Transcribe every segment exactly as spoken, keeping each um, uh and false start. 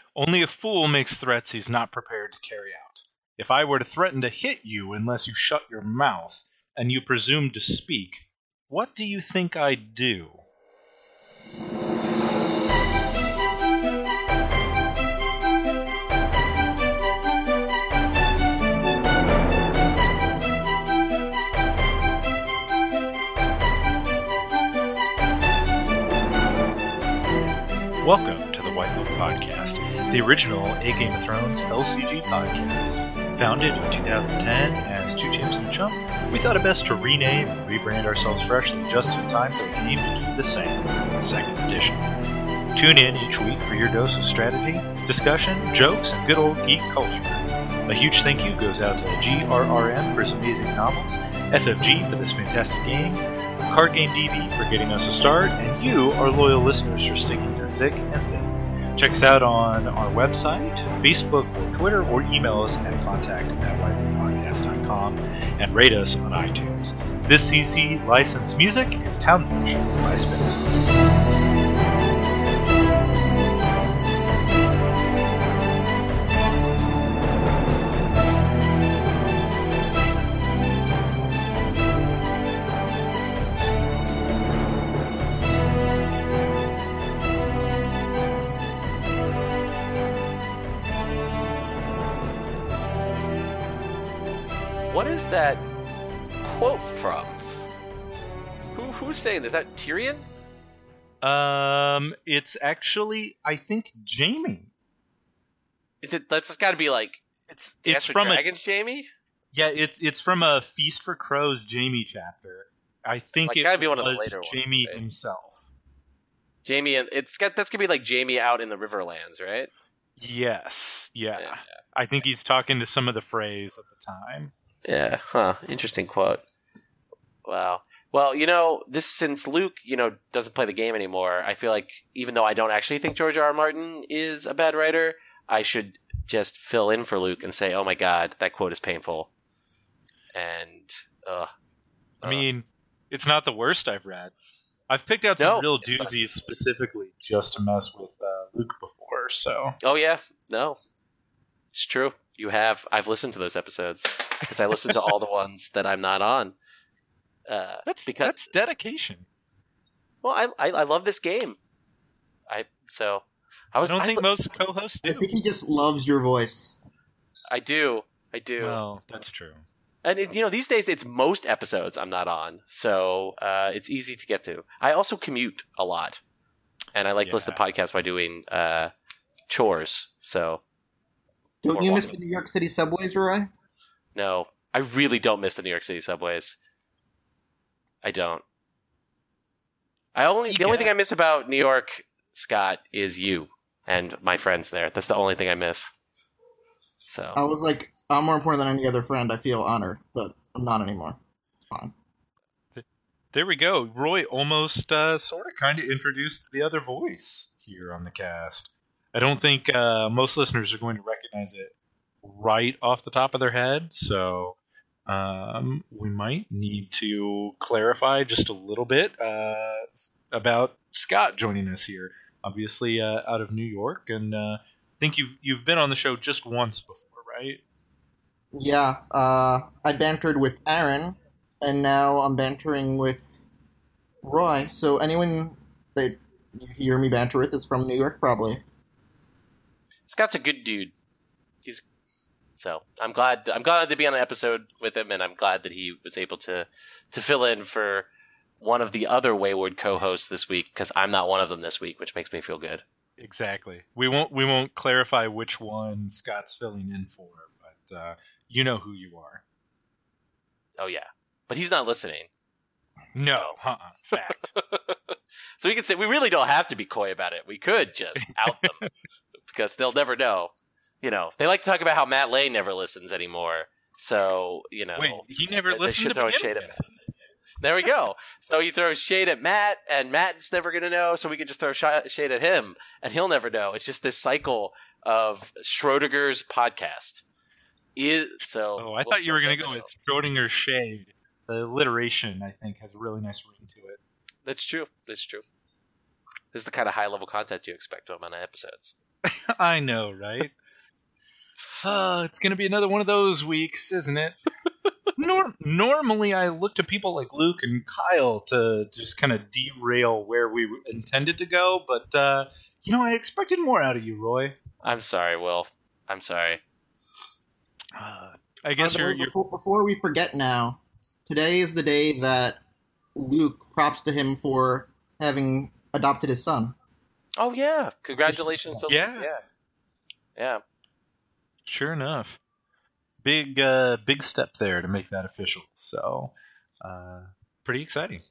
Only a fool makes threats he's not prepared to carry out. If I were to threaten to hit you unless you shut your mouth, and you presume to speak, what do you think I'd do? Welcome to the White Book Podcast, the original A Game of Thrones L C G podcast. Founded in two thousand ten as Two Chimps and a Chump, we thought it best to rename and rebrand ourselves freshly just in time for the game to do the same with its second edition. Tune in each week for your dose of strategy, discussion, jokes, and good old geek culture. A huge thank you goes out to G R R M for his amazing novels, F F G for this fantastic game, Card Game D B for getting us a start, and you, our loyal listeners, for sticking through thick and thin. Check us out on our website, Facebook, or Twitter, or email us at contact at white book podcast dot com and rate us on iTunes. This C C licensed music is Town Fiction by Spinners. What is that quote from? Who who's saying this? Is that Tyrion? Um, it's actually, I think, Jamie. Is it? That's got to be like It's Dance it's with from Dragons, a Jamie. yeah, it's it's from a Feast for Crows Jamie chapter. I think Like, it gotta be one of the was later ones, Jamie right? himself. Jamie, and it's got that's gonna be like Jamie out in the Riverlands, right? Yes, yeah. Yeah. I think he's talking to some of the Freys at the time. Yeah. Huh. Interesting quote. Wow. Well, you know, this since Luke, you know, doesn't play the game anymore. I feel like even though I don't actually think George R. R. Martin is a bad writer, I should just fill in for Luke and say, "Oh my God, that quote is painful." And uh, I mean, it's not the worst I've read. I've picked out some No. real doozies specifically just to mess with uh, Luke before, so... oh yeah, no, it's true. You have. I've listened to those episodes because I listened to all the ones that I'm not on. Uh, That's, because that's dedication. well, I, I I love this game. I so I I was. don't I, think most co-hosts I do. think he just loves your voice. I do. I do. Well, that's true. And it, you know, these days it's most episodes I'm not on, so uh, it's easy to get to. I also commute a lot, and I like to listen to podcasts by doing uh, chores. So Don't Or you miss walking. the New York City subways, Roy? no, I really don't miss the New York City subways. I don't. I only You the only get thing I miss about New York, Scott, is you and my friends there. That's the only thing I miss. So I was like, I'm more important than any other friend. I feel honored, but I'm not anymore. It's fine. There we go. Roy almost uh, sort of kind of introduced the other voice here on the cast. I don't think uh, most listeners are going to recognize it right off the top of their head, so um, we might need to clarify just a little bit uh, about Scott joining us here. Obviously, uh, out of New York, and uh, I think you've you've been on the show just once before, right? Yeah, uh, I bantered with Aaron, and now I'm bantering with Roy. So anyone that you hear me banter with is from New York, probably. Scott's a good dude. He's so I'm glad I'm glad to be on an episode with him, and I'm glad that he was able to to fill in for one of the other wayward co-hosts this week, because I'm not one of them this week, which makes me feel good. Exactly. We won't we won't clarify which one Scott's filling in for, but uh, you know who you are. Oh yeah, but he's not listening, No, uh-uh. Fact. so we can say we really don't have to be coy about it. We could just out them because they'll never know. You know, they like to talk about how Matt Lane never listens anymore. So you know, Wait, he never they- they listened should to throw begin shade at with. Matt. There we go. So you throw shade at Matt, and Matt's never going to know, so we can just throw sh- shade at him, and he'll never know. It's just this cycle of Schrodinger's podcast. Is, so, Oh, I thought you were going to go with Schrodinger's shade. The alliteration, I think, has a really nice ring to it. That's true. That's true. This is the kind of high-level content you expect from my episodes. I know, right? Uh, it's going to be another one of those weeks, isn't it? Nor- normally, I look to people like Luke and Kyle to just kind of derail where we intended to go, but, uh, you know, I expected more out of you, Roy. I'm sorry, Will. I'm sorry. Uh, I guess Uh, you're, you're... Before, before we forget now, today is the day that Luke, props to him for having adopted his son. Oh, yeah. Congratulations to Yeah. Luke. Yeah. Yeah. Sure enough. Big, uh, big step there to make that official. So, uh, pretty exciting.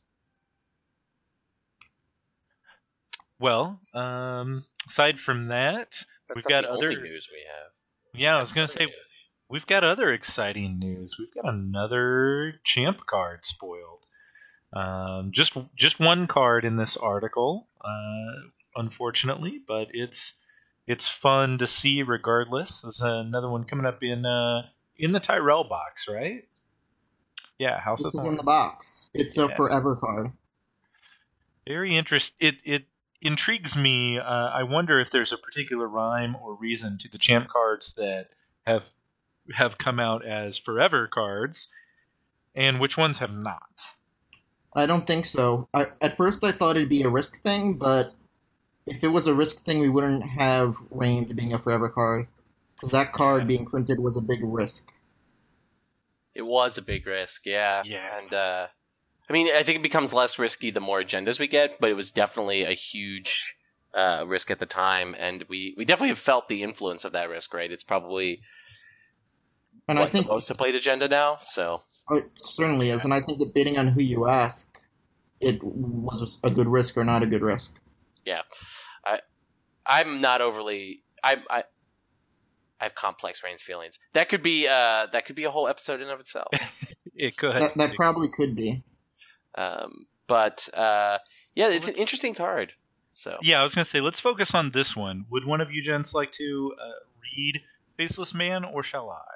Well, um, aside from that, That's we've not got the other only news we have. Yeah, I was gonna say we've got other exciting news. We've got another champ card spoiled. Um, just just one card in this article, uh, unfortunately, but it's it's fun to see regardless. There's another one coming up in uh, in the Tyrell box, right? Yeah, House This of is Thorns. in the box. It's Yeah. a forever card. Very interest. It it intrigues me. Uh, I wonder if there's a particular rhyme or reason to the champ cards that have have come out as forever cards, and which ones have not. I don't think so. I, at first, I thought it'd be a risk thing, but if it was a risk thing, we wouldn't have Reigns being a forever card. Because that card being printed was a big risk. It was a big risk, yeah. Yeah. And, uh, I mean, I think it becomes less risky the more agendas we get, but it was definitely a huge uh, risk at the time, and we, we definitely have felt the influence of that risk, right? It's probably And what, I think the most played agenda now, so... it certainly is. And I think depending on who you ask, it was a good risk or not a good risk. Yeah, I, I'm not overly. I, I, I have complex Reigns feelings. That could be. Uh, that could be a whole episode in of itself. It could. That, that probably could be. Um, but uh, yeah, it's an interesting card. So Yeah, I was gonna say let's focus on this one. Would one of you gents like to uh, read Faceless Man, or shall I?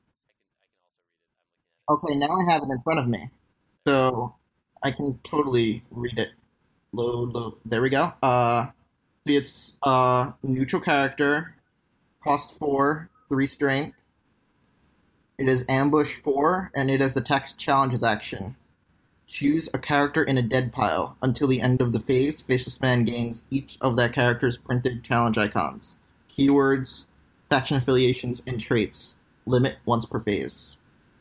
Okay, now I have it in front of me. So I can totally read it. Load, load. There we go. Uh, it's a neutral character, cost four, three strength. It is ambush four, and it has the text challenges action. Choose a character in a dead pile. Until the end of the phase, Faceless Man gains each of that character's printed challenge icons. Keywords, faction affiliations, and traits. Limit once per phase.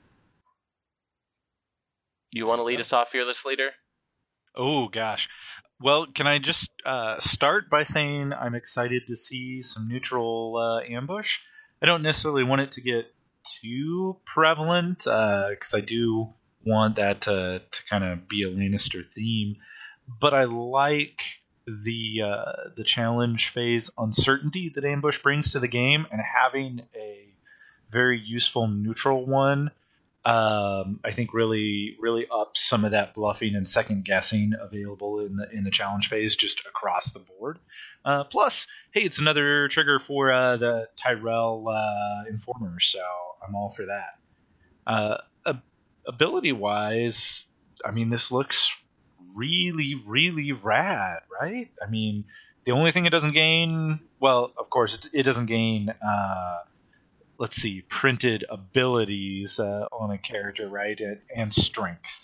you want to lead us off, fearless leader? Oh gosh. Well, can I just uh, start by saying I'm excited to see some neutral uh, ambush? I don't necessarily want it to get too prevalent because I do want that to, to kind of be a Lannister theme, but I like the uh, the challenge phase uncertainty that ambush brings to the game, and having a very useful neutral one. Um, I think really, really ups some of that bluffing and second guessing available in the in the challenge phase just across the board. Uh, plus, hey, it's another trigger for uh, the Tyrell uh, Informer, so I'm all for that. Uh, ab- ability-wise, I mean, this looks really, really rad, right? I mean, the only thing it doesn't gain, well, of course, it, it doesn't gain. Uh, let's see, printed abilities uh, on a character, right, and, and strength.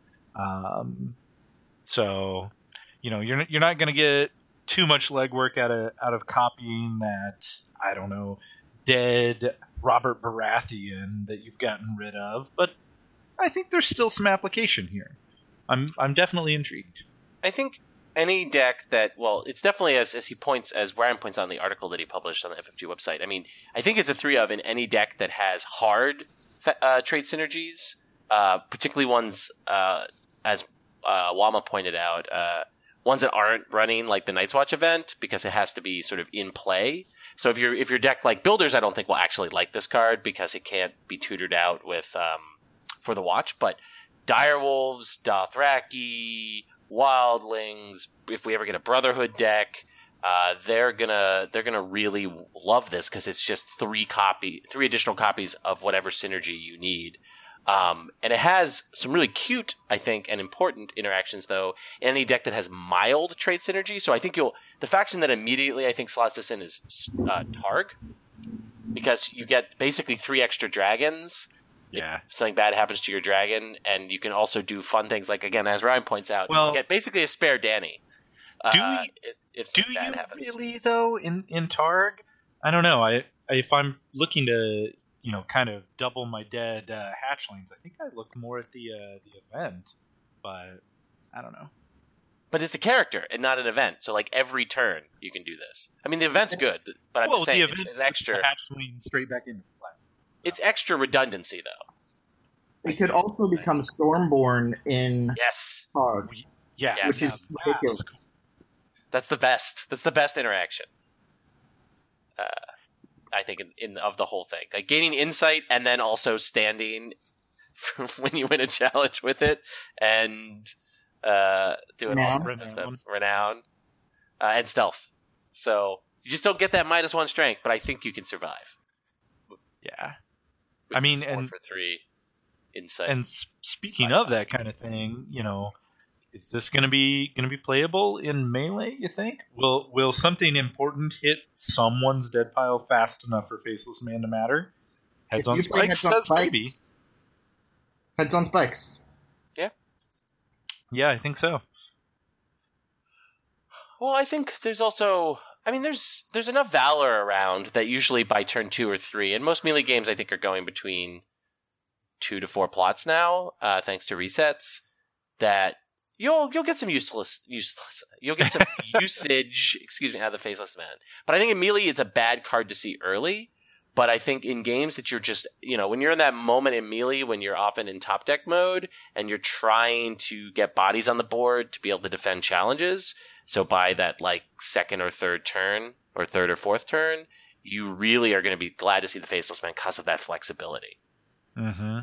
Um, so, you know, you're you're not going to get too much legwork out of out of copying that, I don't know, dead Robert Baratheon that you've gotten rid of, but I think there's still some application here. I'm I'm definitely intrigued. I think any deck that, well, it's definitely, as as he points, as Brian points out in the article that he published on the F F G website, I mean, I think it's a three of in any deck that has hard uh, trait synergies, uh, particularly ones, uh, as uh, Wama pointed out, uh, ones that aren't running like the Night's Watch event, because it has to be sort of in play. So if your if your deck like Builders, I don't think will actually like this card because it can't be tutored out with um, for the watch. But Direwolves, Dothraki, Wildlings, if we ever get a Brotherhood deck, uh, they're gonna they're gonna really love this because it's just three copy three additional copies of whatever synergy you need. Um, and it has some really cute, I think, and important interactions, though, in any deck that has mild trait synergy. So I think you'll The faction that immediately I think slots this in is uh, Targ, because you get basically three extra dragons. Yeah. If something bad happens to your dragon, and you can also do fun things like, again, as Ryan points out, well, you get basically a spare Danny. Do uh, we, if, if do something bad you happens. really, though, in, in Targ? I don't know. I If I'm looking to, you know, kind of double my dead uh, hatchlings, I think I look more at the uh, the event, but I don't know. But it's a character and not an event, so like every turn you can do this. I mean, the event's good, but I'm well, just saying the event it's extra. The hatchling straight back into play. It's extra redundancy, though. It could also become Stormborn in Yes, Targ, Yeah, Yes. which is that- ridiculous. that's cool. that's the best. That's the best interaction. Uh, I think in, in of the whole thing, like gaining insight and then also standing when you win a challenge with it, and uh, doing all Renown. sorts of stuff, Renown. renown, uh, and stealth. So you just don't get that minus one strength, but I think you can survive. Yeah. With I mean, four and- for three insight. And s- speaking of that kind of thing, you know, is this going to be going to be playable in melee? You think? Will Will something important hit someone's dead pile fast enough for Faceless Man to matter? Heads If on you play spikes Heads on says Spikes- maybe. Heads on spikes. Yeah, I think so. Well, I think there's also, I mean, there's there's enough valor around that usually by turn two or three, and most melee games I think are going between two to four plots now, uh, thanks to resets. That you'll you'll get some useless useless you'll get some usage. Excuse me, out of the Faceless Man. But I think in melee it's a bad card to see early. But I think in games that you're just, you know, when you're in that moment in melee, when you're often in top deck mode and you're trying to get bodies on the board to be able to defend challenges. So by that like second or third turn or third or fourth turn, you really are going to be glad to see the Faceless Man because of that flexibility. Mm-hmm.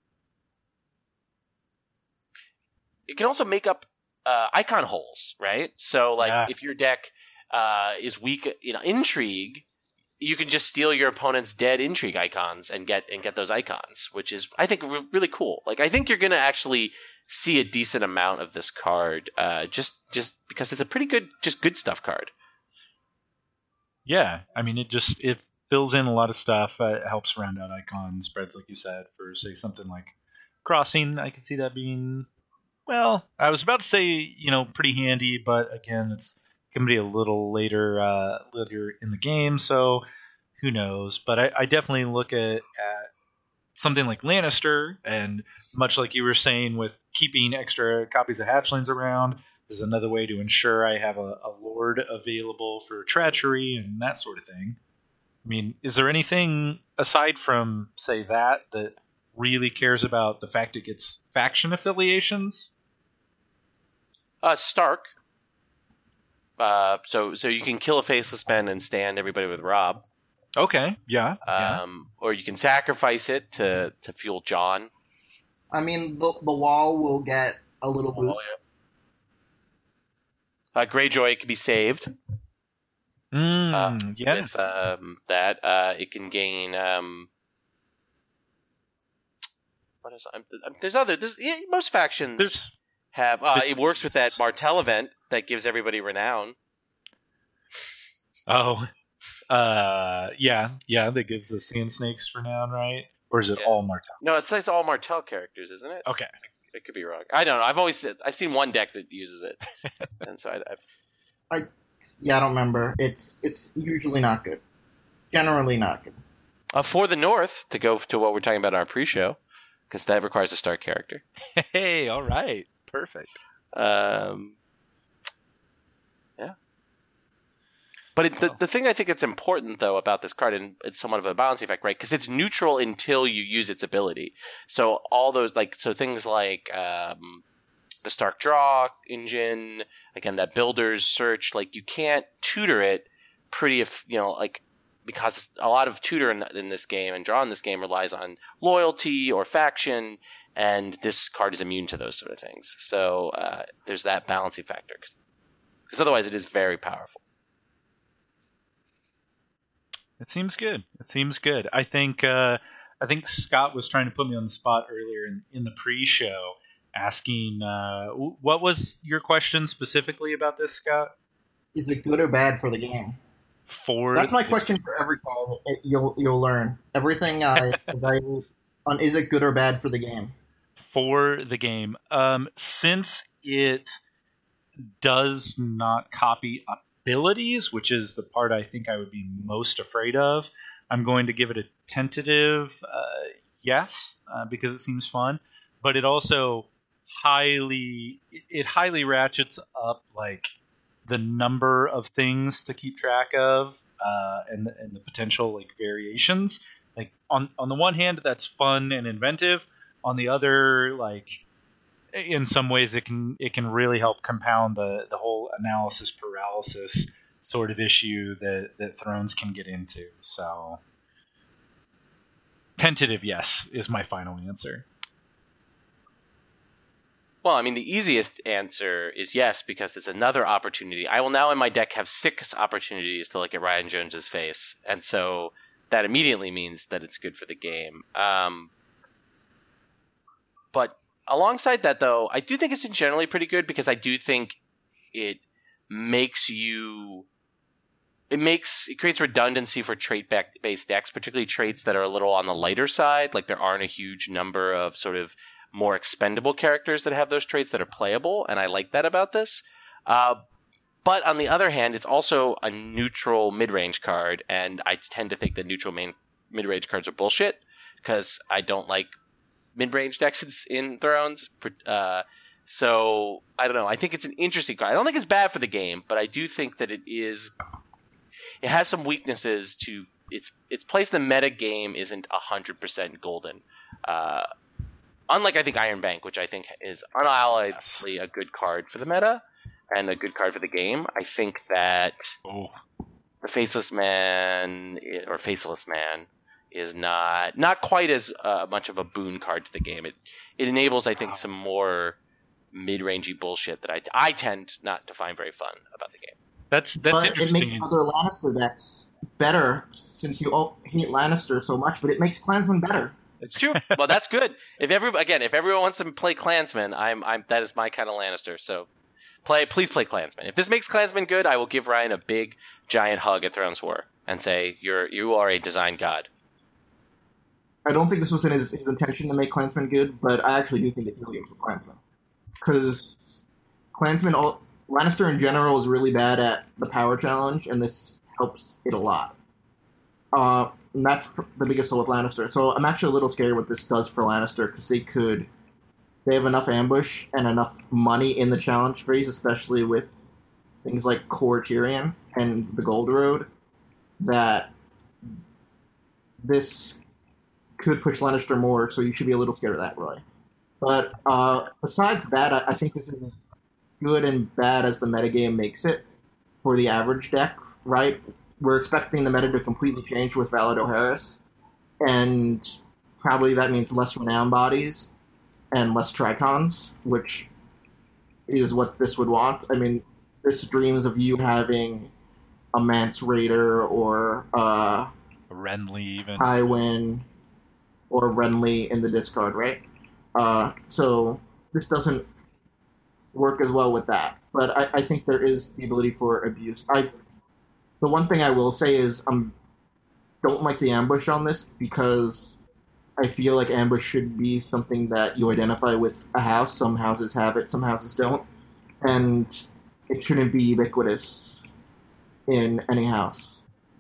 It can also make up uh, icon holes, right? So like Yeah. if your deck uh, is weak, you know, intrigue, you can just steal your opponent's dead intrigue icons and get and get those icons, which is I think re- really cool. Like I think you're going to actually see a decent amount of this card, uh, just just because it's a pretty good, just good stuff card. Yeah, I mean, it just it fills in a lot of stuff. Uh, it helps round out icon spreads, like you said, for say something like crossing. I could see that being, well, I was about to say, you know, pretty handy, but again, it's can be a little later, uh, later in the game, so who knows? But I, I definitely look at, at something like Lannister, and much like you were saying with keeping extra copies of hatchlings around, is another way to ensure I have a, a lord available for treachery and that sort of thing. I mean, is there anything aside from, say, that that really cares about the fact it gets faction affiliations? Uh, Stark. Uh, so so you can kill a Faceless Man and stand everybody with Rob. Okay, yeah, yeah. Um, or you can sacrifice it to, to fuel John. I mean, the, the wall will get a little boost. Uh, Greyjoy can be saved. Mm, uh, yeah. With um, that, uh, it can gain. Um, what is? Um, there's other. There's yeah, most factions There's have. Uh, bits it and works with that pieces. Martell event that gives everybody renown. oh, uh, yeah, yeah. That gives the Sand Snakes renown, right? Or is it Yeah. all Martell? No, it's it's all Martell characters, isn't it? Okay. I could be wrong. I don't know. I've always I've seen one deck that uses it, and so I, I've, Yeah, I don't remember. It's it's usually not good. Generally not good. uh, for the North to go to what we're talking about in our pre-show, because that requires a Stark character. Hey, all right, perfect. Um, yeah. But it, the, the thing I think that's important, though, about this card, and it's somewhat of a balancing effect, right? Because it's neutral until you use its ability. So all those, like, so things like um, the Stark Draw engine, again, that Builder's Search, like, you can't tutor it pretty, if you know, like, because a lot of tutor in, in this game and draw in this game relies on loyalty or faction, and this card is immune to those sort of things. So uh, there's that balancing factor, because otherwise it is very powerful. It seems good. It seems good. I think uh, I think Scott was trying to put me on the spot earlier in, in the pre-show, asking uh, what was your question specifically about this, Scott? is it good or bad for the game? For That's my the- question for every call. It, you'll you'll learn everything I evaluate on is it good or bad for the game. for the game. Um, since it does not copy abilities, which is the part I think I would be most afraid of, I'm going to give it a tentative uh, yes, uh, because it seems fun. But it also highly it highly ratchets up like the number of things to keep track of, uh, and the, and the potential like variations. Like on on the one hand, that's fun and inventive. On the other, like in some ways, it can it can really help compound the the whole analysis paralysis sort of issue that that Thrones can get into. So, tentative yes is my final answer. Well, I mean, the easiest answer is yes, because it's another opportunity. I will now in my deck have six opportunities to look at Ryan Jones's face, and so that immediately means that it's good for the game. Um, but alongside that, though, I do think it's generally pretty good because I do think it makes you... It makes it creates redundancy for trait-based decks, particularly traits that are a little on the lighter side. Like there aren't a huge number of sort of more expendable characters that have those traits that are playable, and I like that about this. Uh, but on the other hand, it's also a neutral mid-range card, and I tend to think that neutral main mid-range cards are bullshit because I don't like mid-range decks in Thrones. Uh, so I don't know. I think it's an interesting card. I don't think it's bad for the game, but I do think that it is. It has some weaknesses to its its place in the meta game isn't one hundred percent golden. Uh, unlike, I think, Iron Bank, which I think is unalloyedly a good card for the meta and a good card for the game. I think that Oh. the Faceless Man or Faceless Man is not not quite as uh, much of a boon card to the game. It it enables, I think, Wow. some more mid-rangey bullshit that I, I tend not to find very fun about the game. That's that's but it interesting. makes other Lannister decks better since you all hate Lannister so much. But it makes Klansman better. It's true. Well, that's good. If every again, if everyone wants to play Klansman, I'm I'm that is my kind of Lannister. So play, please play Klansman. If this makes Klansman good, I will give Ryan a big, giant hug at Thrones War and say you're you are a design god. I don't think this was in his, his intention to make Klansman good, but I actually do think it's really good for Klansman. Because Klansman, all, Lannister in general is really bad at the power challenge, and this helps it a lot. Uh, and that's pr- the biggest soul with Lannister. So I'm actually a little scared what this does for Lannister, because they could... They have enough ambush and enough money in the challenge phase, especially with things like Core Tyrion and the Gold Road, that this could push Lannister more, so you should be a little scared of that, Roy. But uh, besides that, I, I think this is as good and bad as the metagame makes it for the average deck, right? We're expecting the meta to completely change with Valador Harris, and probably that means less renown bodies and less Tricons, which is what this would want. I mean, this dreams of you having a Mance Raider or uh, Renly even. Tywin or Renly in the discard, right? Uh, so this doesn't work as well with that. But I, I think there is the ability for abuse. I the one thing I will say is I um, don't like the ambush on this because I feel like ambush should be something that you identify with a house. Some houses have it, some houses don't. And it shouldn't be ubiquitous in any house.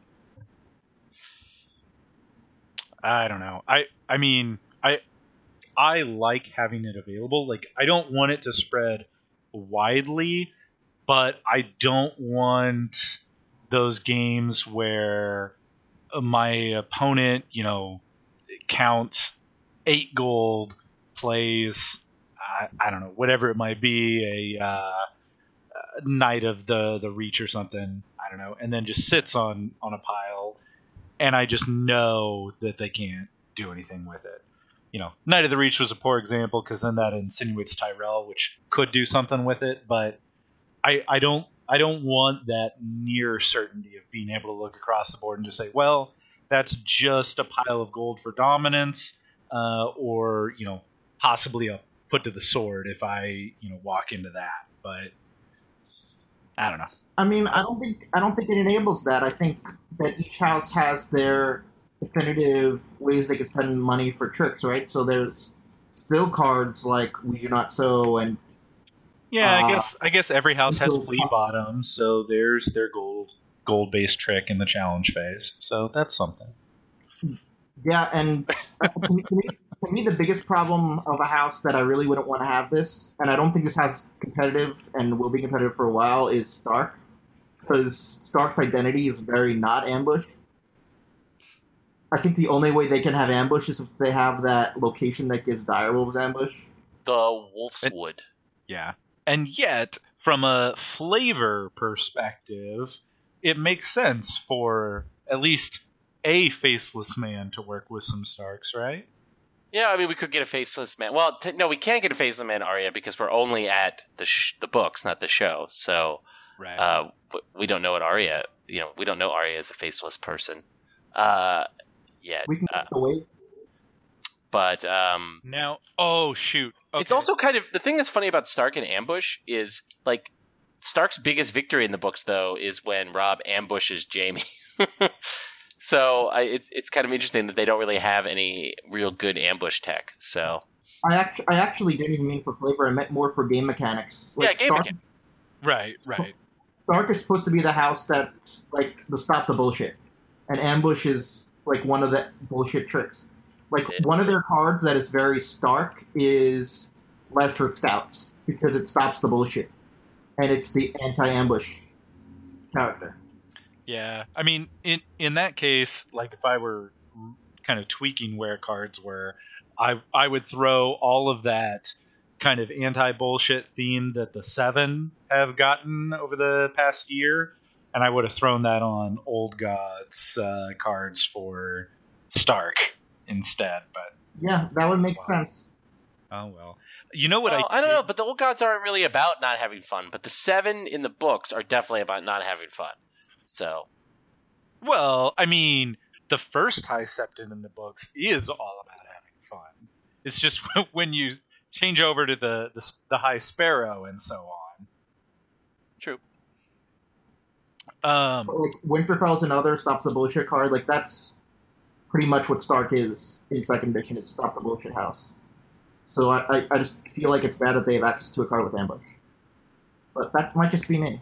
I don't know. I I mean, I I like having it available. Like, I don't want it to spread widely, but I don't want those games where my opponent, you know, counts eight gold, plays, I, I don't know, whatever it might be, a uh, Knight of the, the Reach or something, I don't know, and then just sits on, on a pile, and I just know that they can't do anything with it. You know, Knight of the Reach was a poor example because then that insinuates Tyrell, which could do something with it, but I, I don't I don't want that near certainty of being able to look across the board and just say, well, that's just a pile of gold for dominance, uh, or, you know, possibly a put to the sword if I, you know, walk into that. But I don't know. I mean, I don't think I don't think it enables that. I think that each house has their definitive ways they can spend money for tricks, right? So there's still cards like We Do Not Sow and Yeah, uh, I guess I guess every house has those- flea bottom, so there's their gold gold based trick in the challenge phase. So that's something. yeah, and uh, to, me, to, me, to me, the biggest problem of a house that I really wouldn't want to have this, and I don't think this house is competitive and will be competitive for a while, is Stark, because Stark's identity is very not ambush. I think the only way they can have ambush is if they have that location that gives direwolves ambush. The Wolf's Wood. Yeah. And yet, from a flavor perspective, it makes sense for at least a faceless man to work with some Starks, right? Yeah, I mean, we could get a faceless man. Well, t- no, we can't get a faceless man Arya because we're only at the sh- the books, not the show. So, Right. uh, we don't know what Arya. You know, we don't know Arya is a faceless person. Uh, yet. We can Uh, get the way. but um, Now, oh shoot. Okay. it's also kind of the thing that's funny about Stark and ambush is like Stark's biggest victory in the books, though, is when Robb ambushes Jaime. So I, it's it's kind of interesting that they don't really have any real good ambush tech. So I, act- I actually didn't even mean for flavor. I meant more for game mechanics. Yeah, game Stark, mechanics. right, right. Stark is supposed to be the house that's like the stop the bullshit, and ambush is like one of the bullshit tricks. Like Yeah. one of their cards that is very Stark is Lashford Scouts because it stops the bullshit, and it's the anti-ambush character. Yeah, I mean, in in that case, like if I were kind of tweaking where cards were, I I would throw all of that kind of anti-bullshit theme that the Seven have gotten over the past year, and I would have thrown that on Old Gods uh, cards for Stark instead. But Yeah, that would make Wow. sense. oh well, you know what Well, I I don't did- know, but the old gods aren't really about not having fun. But the seven in the books are definitely about not having fun. So Well, I mean, the first High Septon in the books is all about having fun. It's just when you change over to the, the the High Sparrow and so on. true. Um, But, like Winterfell's another stop the bullshit card. Like that's pretty much what Stark is in second edition. It's stop the bullshit house. So I, I, I just feel like it's bad that they have access to a card with ambush. But that might just be me.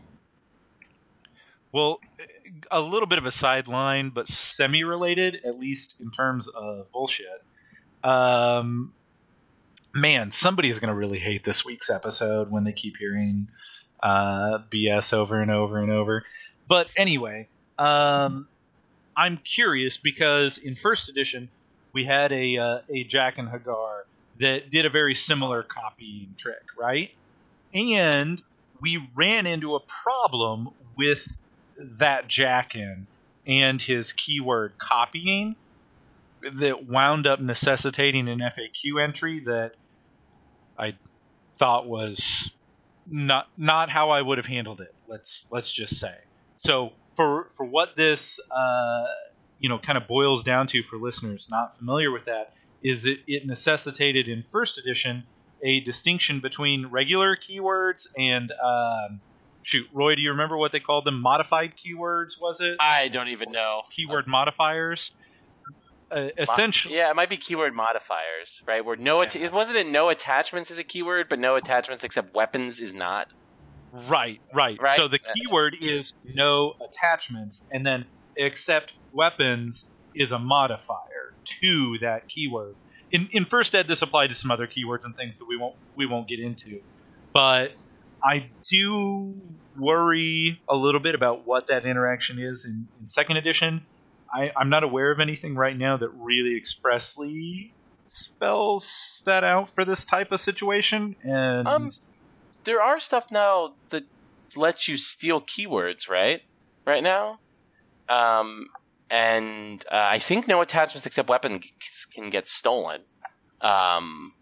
well, a little bit of a sideline, but semi-related, at least in terms of bullshit. Um, man, somebody is going to really hate this week's episode when they keep hearing uh, B S over and over and over. But anyway, um, I'm curious because in first edition we had a uh, a Jack and Hagar that did a very similar copying trick, right? And we ran into a problem with that Jackin and his keyword copying that wound up necessitating an F A Q entry that I thought was not not how I would have handled it. Let's let's just say. So for for what this uh, you know kind of boils down to for listeners not familiar with that is it, it necessitated in first edition a distinction between regular keywords and um, shoot, Roy, do you remember what they called them? Modified keywords, was it? I don't even know. Keyword modifiers. Uh, essentially, Yeah, it might be keyword modifiers, right? Where no, att- Yeah. it wasn't it no attachments is a keyword, but no attachments except weapons is not. right, right, Right? So the keyword is no attachments, and then except weapons is a modifier to that keyword. In in first ed, this applied to some other keywords and things that we won't we won't get into, but I do worry a little bit about what that interaction is in, in second edition. I, I'm not aware of anything right now that really expressly spells that out for this type of situation. And Um, There are stuff now that lets you steal keywords, right? Right now, um, and uh, I think no attachments except weapons can get stolen. Um,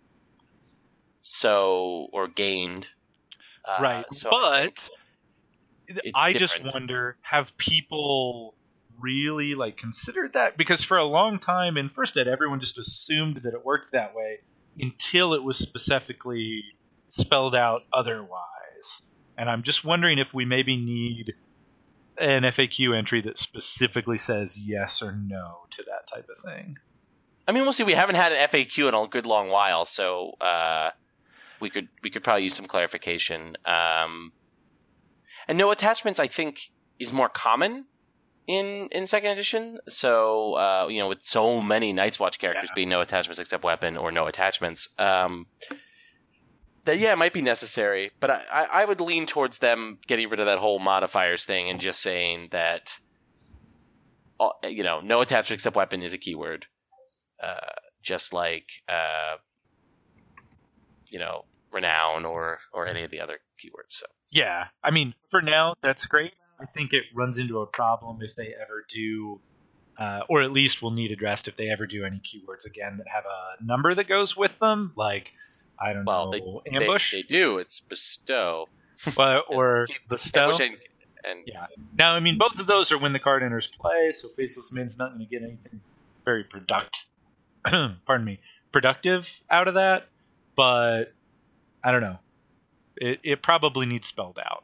so or gained. Uh, right, so I think- but it's I just different. wonder, have people really like considered that? Because for a long time in first ed, everyone just assumed that it worked that way until it was specifically spelled out otherwise. and I'm just wondering if we maybe need an F A Q entry that specifically says yes or no to that type of thing. I mean, we'll see. We haven't had an F A Q in a good long while, so uh, we could we could probably use some clarification. Um, and no attachments, I think, is more common in in second edition. So uh, you know, with so many Night's Watch characters yeah. being no attachments except weapon or no attachments, um, that yeah, it might be necessary. But I, I, I would lean towards them getting rid of that whole modifiers thing and just saying that uh, you know, no attachment except weapon is a keyword. Uh, just like, uh, you know, renown or, or any of the other keywords. So yeah, I mean, for now, that's great. I think it runs into a problem if they ever do, uh, or at least will need addressed if they ever do any keywords again that have a number that goes with them. Like, I don't well, know, they, ambush? They, they do. It's bestow. But, or bestow. And, and, yeah. Now, I mean, both of those are when the card enters play, so Faceless Man's not going to get anything very productive. pardon me, productive out of that, but I don't know. It it probably needs spelled out.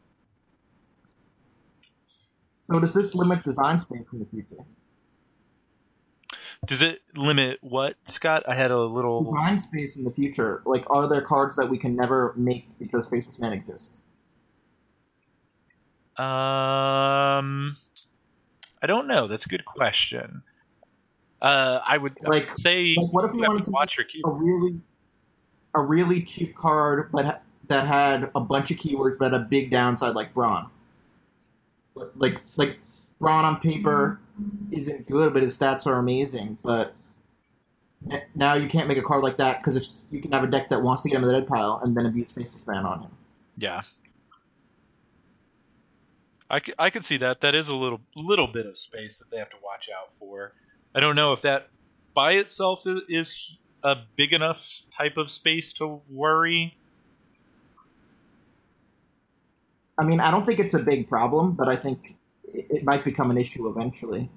So does this limit design space in the future? Does it limit what, Scott? I had a little... Design space in the future. Like, are there cards that we can never make because Faceless Man exists? Um, I don't know. That's a good question. Uh, I would like say, like what if we wanted to watch your a really, a really cheap card, but ha- that had a bunch of keywords, but a big downside, like Brawn. Like like Brawn on paper isn't good, but his stats are amazing. But now you can't make a card like that because if you can have a deck that wants to get him in the dead pile and then abuse Faceless Man on him. Yeah, I, c- I could see that. That is a little little bit of space that they have to watch out for. I don't know if that by itself is, is a big enough type of space to worry. I mean, I don't think it's a big problem, but I think it, it might become an issue eventually.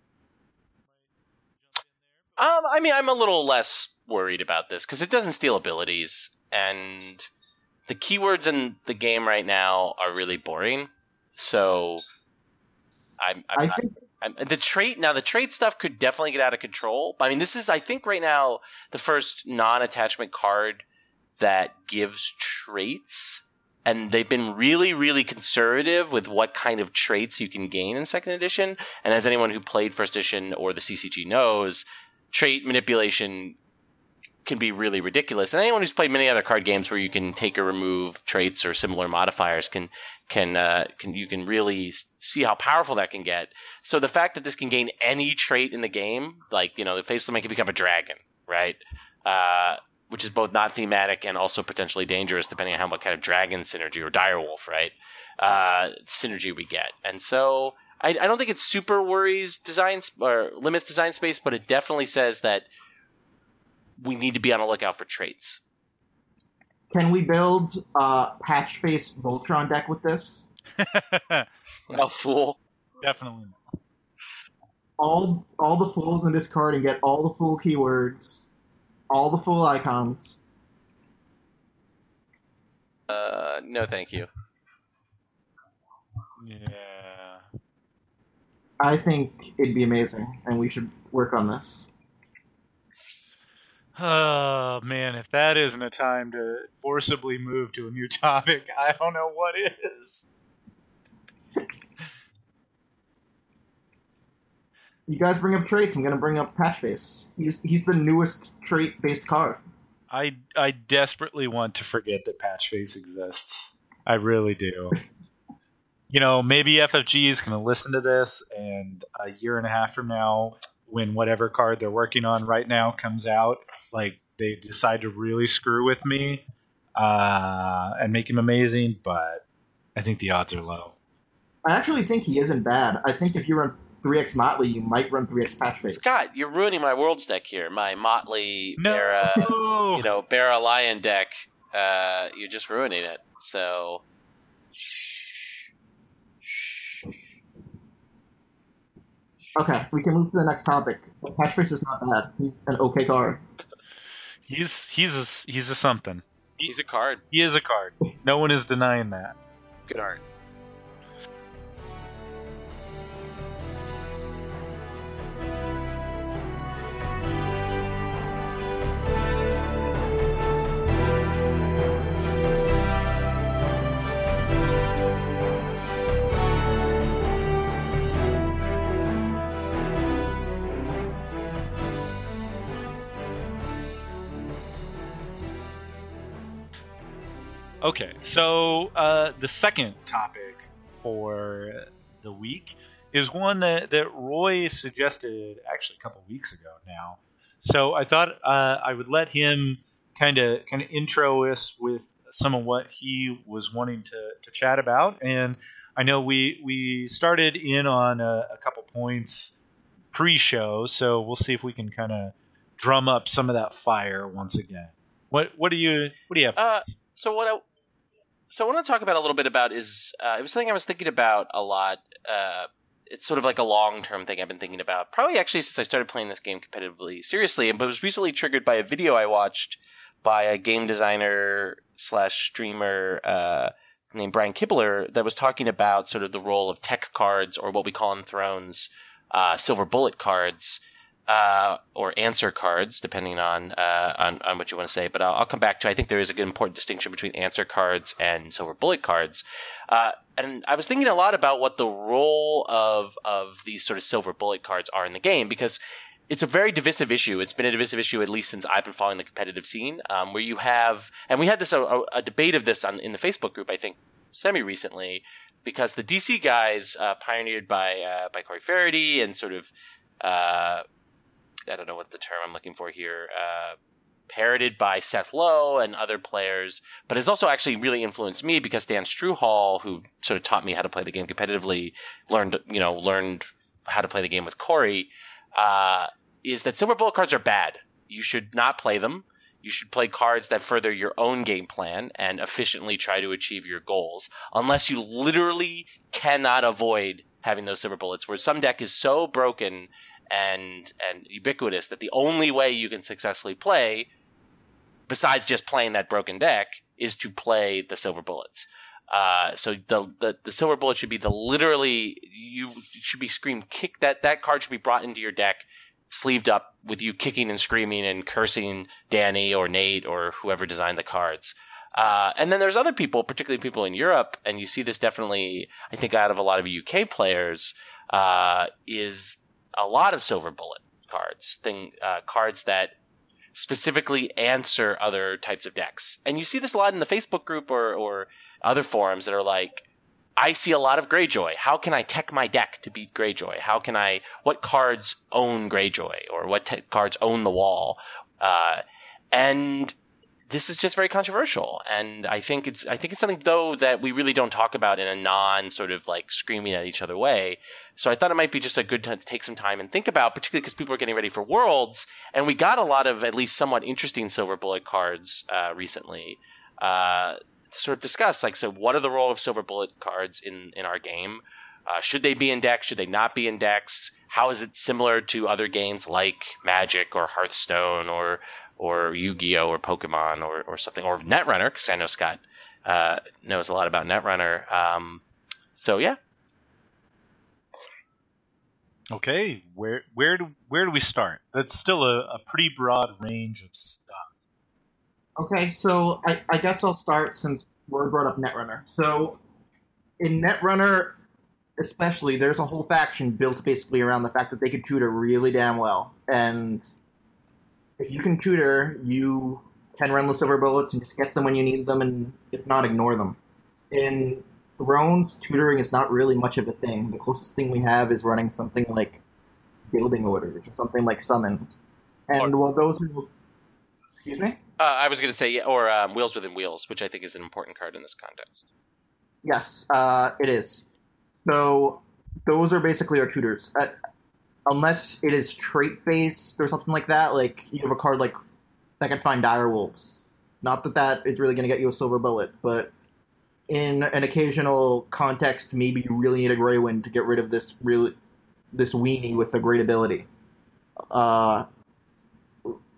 Um, I mean, I'm a little less worried about this because it doesn't steal abilities, and the keywords in the game right now are really boring. So, I'm, I'm I not... think. Um, the trait now, the trait stuff could definitely get out of control. I mean, this is, I think, right now the first non-attachment card that gives traits, and they've been really, really conservative with what kind of traits you can gain in second edition. And as anyone who played first edition or the C C G knows, trait manipulation can be really ridiculous. And anyone who's played many other card games where you can take or remove traits or similar modifiers can can uh, can you can really see how powerful that can get. So the fact that this can gain any trait in the game, like, you know, the Faceless Man can become a dragon, right? Uh, which is both not thematic and also potentially dangerous, depending on how much kind of dragon synergy or direwolf, right? Uh, synergy we get, and so I, I don't think it super worries design sp- or limits design space, but it definitely says that we need to be on the lookout for traits. Can we build a patch face Voltron deck with this? Oh, fool. Definitely. All all the fools in this card and get all the full keywords, all the full icons. Uh, no, thank you. Yeah. I think it'd be amazing, and we should work on this. Oh, man, if that isn't a time to forcibly move to a new topic, I don't know what is. You guys bring up traits, I'm going to bring up Patchface. He's he's the newest trait-based card. I, I desperately want to forget that Patchface exists. I really do. You know, maybe F F G is going to listen to this, and a year and a half from now, when whatever card they're working on right now comes out, like, they decide to really screw with me uh, and make him amazing, but I think the odds are low. I actually think he isn't bad. I think if you run three X Motley, you might run three X Patchface. Scott, you're ruining my Worlds deck here. My Motley, no. Bara, you know, Bara Lion deck. Uh, you're just ruining it. So, shh. Shh. Okay, we can move to the next topic. Patchface is not bad. He's an okay card. He's he's a, he's a something. He's a card. He is a card. No one is denying that. Good art. Okay, so uh, the second topic for the week is one that, that Roy suggested actually a couple weeks ago now. So I thought uh, I would let him kind of kind of intro us with some of what he was wanting to, to chat about. And I know we we started in on a, a couple points pre-show, so we'll see if we can kind of drum up some of that fire once again. What what do you what do you have? Uh, so what I so I want to talk about a little bit about is uh, it was something I was thinking about a lot. Uh, it's sort of like a long term thing I've been thinking about, probably actually since I started playing this game competitively seriously. But it was recently triggered by a video I watched by a game designer slash streamer uh, named Brian Kibler that was talking about sort of the role of tech cards, or what we call in Thrones uh, silver bullet cards. Uh, or answer cards, depending on, uh, on on what you want to say. But I'll, I'll come back to, I think there is a good important distinction between answer cards and silver bullet cards. Uh, and I was thinking a lot about what the role of of these sort of silver bullet cards are in the game, because it's a very divisive issue. It's been a divisive issue at least since I've been following the competitive scene, um, where you have, and we had this a, a debate of this on in the Facebook group, I think, semi-recently, because the D C guys, uh, pioneered by uh, by Corey Faraday and sort of uh, I don't know what the term I'm looking for here, uh, parroted by Seth Lowe and other players, but has also actually really influenced me because Dan Struhall, who sort of taught me how to play the game competitively, learned, you know, learned how to play the game with Corey, uh, is that silver bullet cards are bad. You should not play them. You should play cards that further your own game plan and efficiently try to achieve your goals, unless you literally cannot avoid having those silver bullets, where some deck is so broken and and ubiquitous that the only way you can successfully play, besides just playing that broken deck, is to play the silver bullets. Uh, so the, the the silver bullet should be the literally, you should be screamed kick, that that card should be brought into your deck sleeved up with you kicking and screaming and cursing Danny or Nate or whoever designed the cards. Uh, and then there's other people, particularly people in Europe, and you see this definitely, I think, out of a lot of U K players, uh, is a lot of silver bullet cards, thing uh, cards that specifically answer other types of decks. And you see this a lot in the Facebook group or, or other forums that are like, I see a lot of Greyjoy. How can I tech my deck to beat Greyjoy? How can I, what cards own Greyjoy, or what te- cards own the wall? Uh, and this is just very controversial. And I think it's, I think it's something though that we really don't talk about in a non sort of like screaming at each other way. So I thought it might be just a good time to take some time and think about, particularly because people are getting ready for Worlds, and we got a lot of at least somewhat interesting silver bullet cards uh, recently. Uh, to sort of discuss, like, so what are the role of silver bullet cards in, in our game? Uh, should they be in decks? Should they not be in decks? How is it similar to other games like Magic or Hearthstone or or Yu-Gi-Oh! Or Pokemon or, or something, or Netrunner, because I know Scott uh, knows a lot about Netrunner. Um, so yeah. Okay, where where do where do we start? That's still a, a pretty broad range of stuff. Okay, so I, I guess I'll start since Roy brought up Netrunner. So in Netrunner, especially, there's a whole faction built basically around the fact that they can tutor really damn well. And if you can tutor, you can run the silver bullets and just get them when you need them, and if not, ignore them. In Thrones, tutoring is not really much of a thing. The closest thing we have is running something like building orders or something like summons. And or, while those are... Excuse me? Uh, I was going to say, yeah, or um, Wheels Within Wheels, which I think is an important card in this context. Yes, uh, it is. So those are basically our tutors. Uh, unless it is trait-based or something like that, like you have a card like that can find Dire Wolves. Not that that is really going to get you a silver bullet, but in an occasional context, maybe you really need a Grey Wind to get rid of this really this weenie with a great ability. Uh,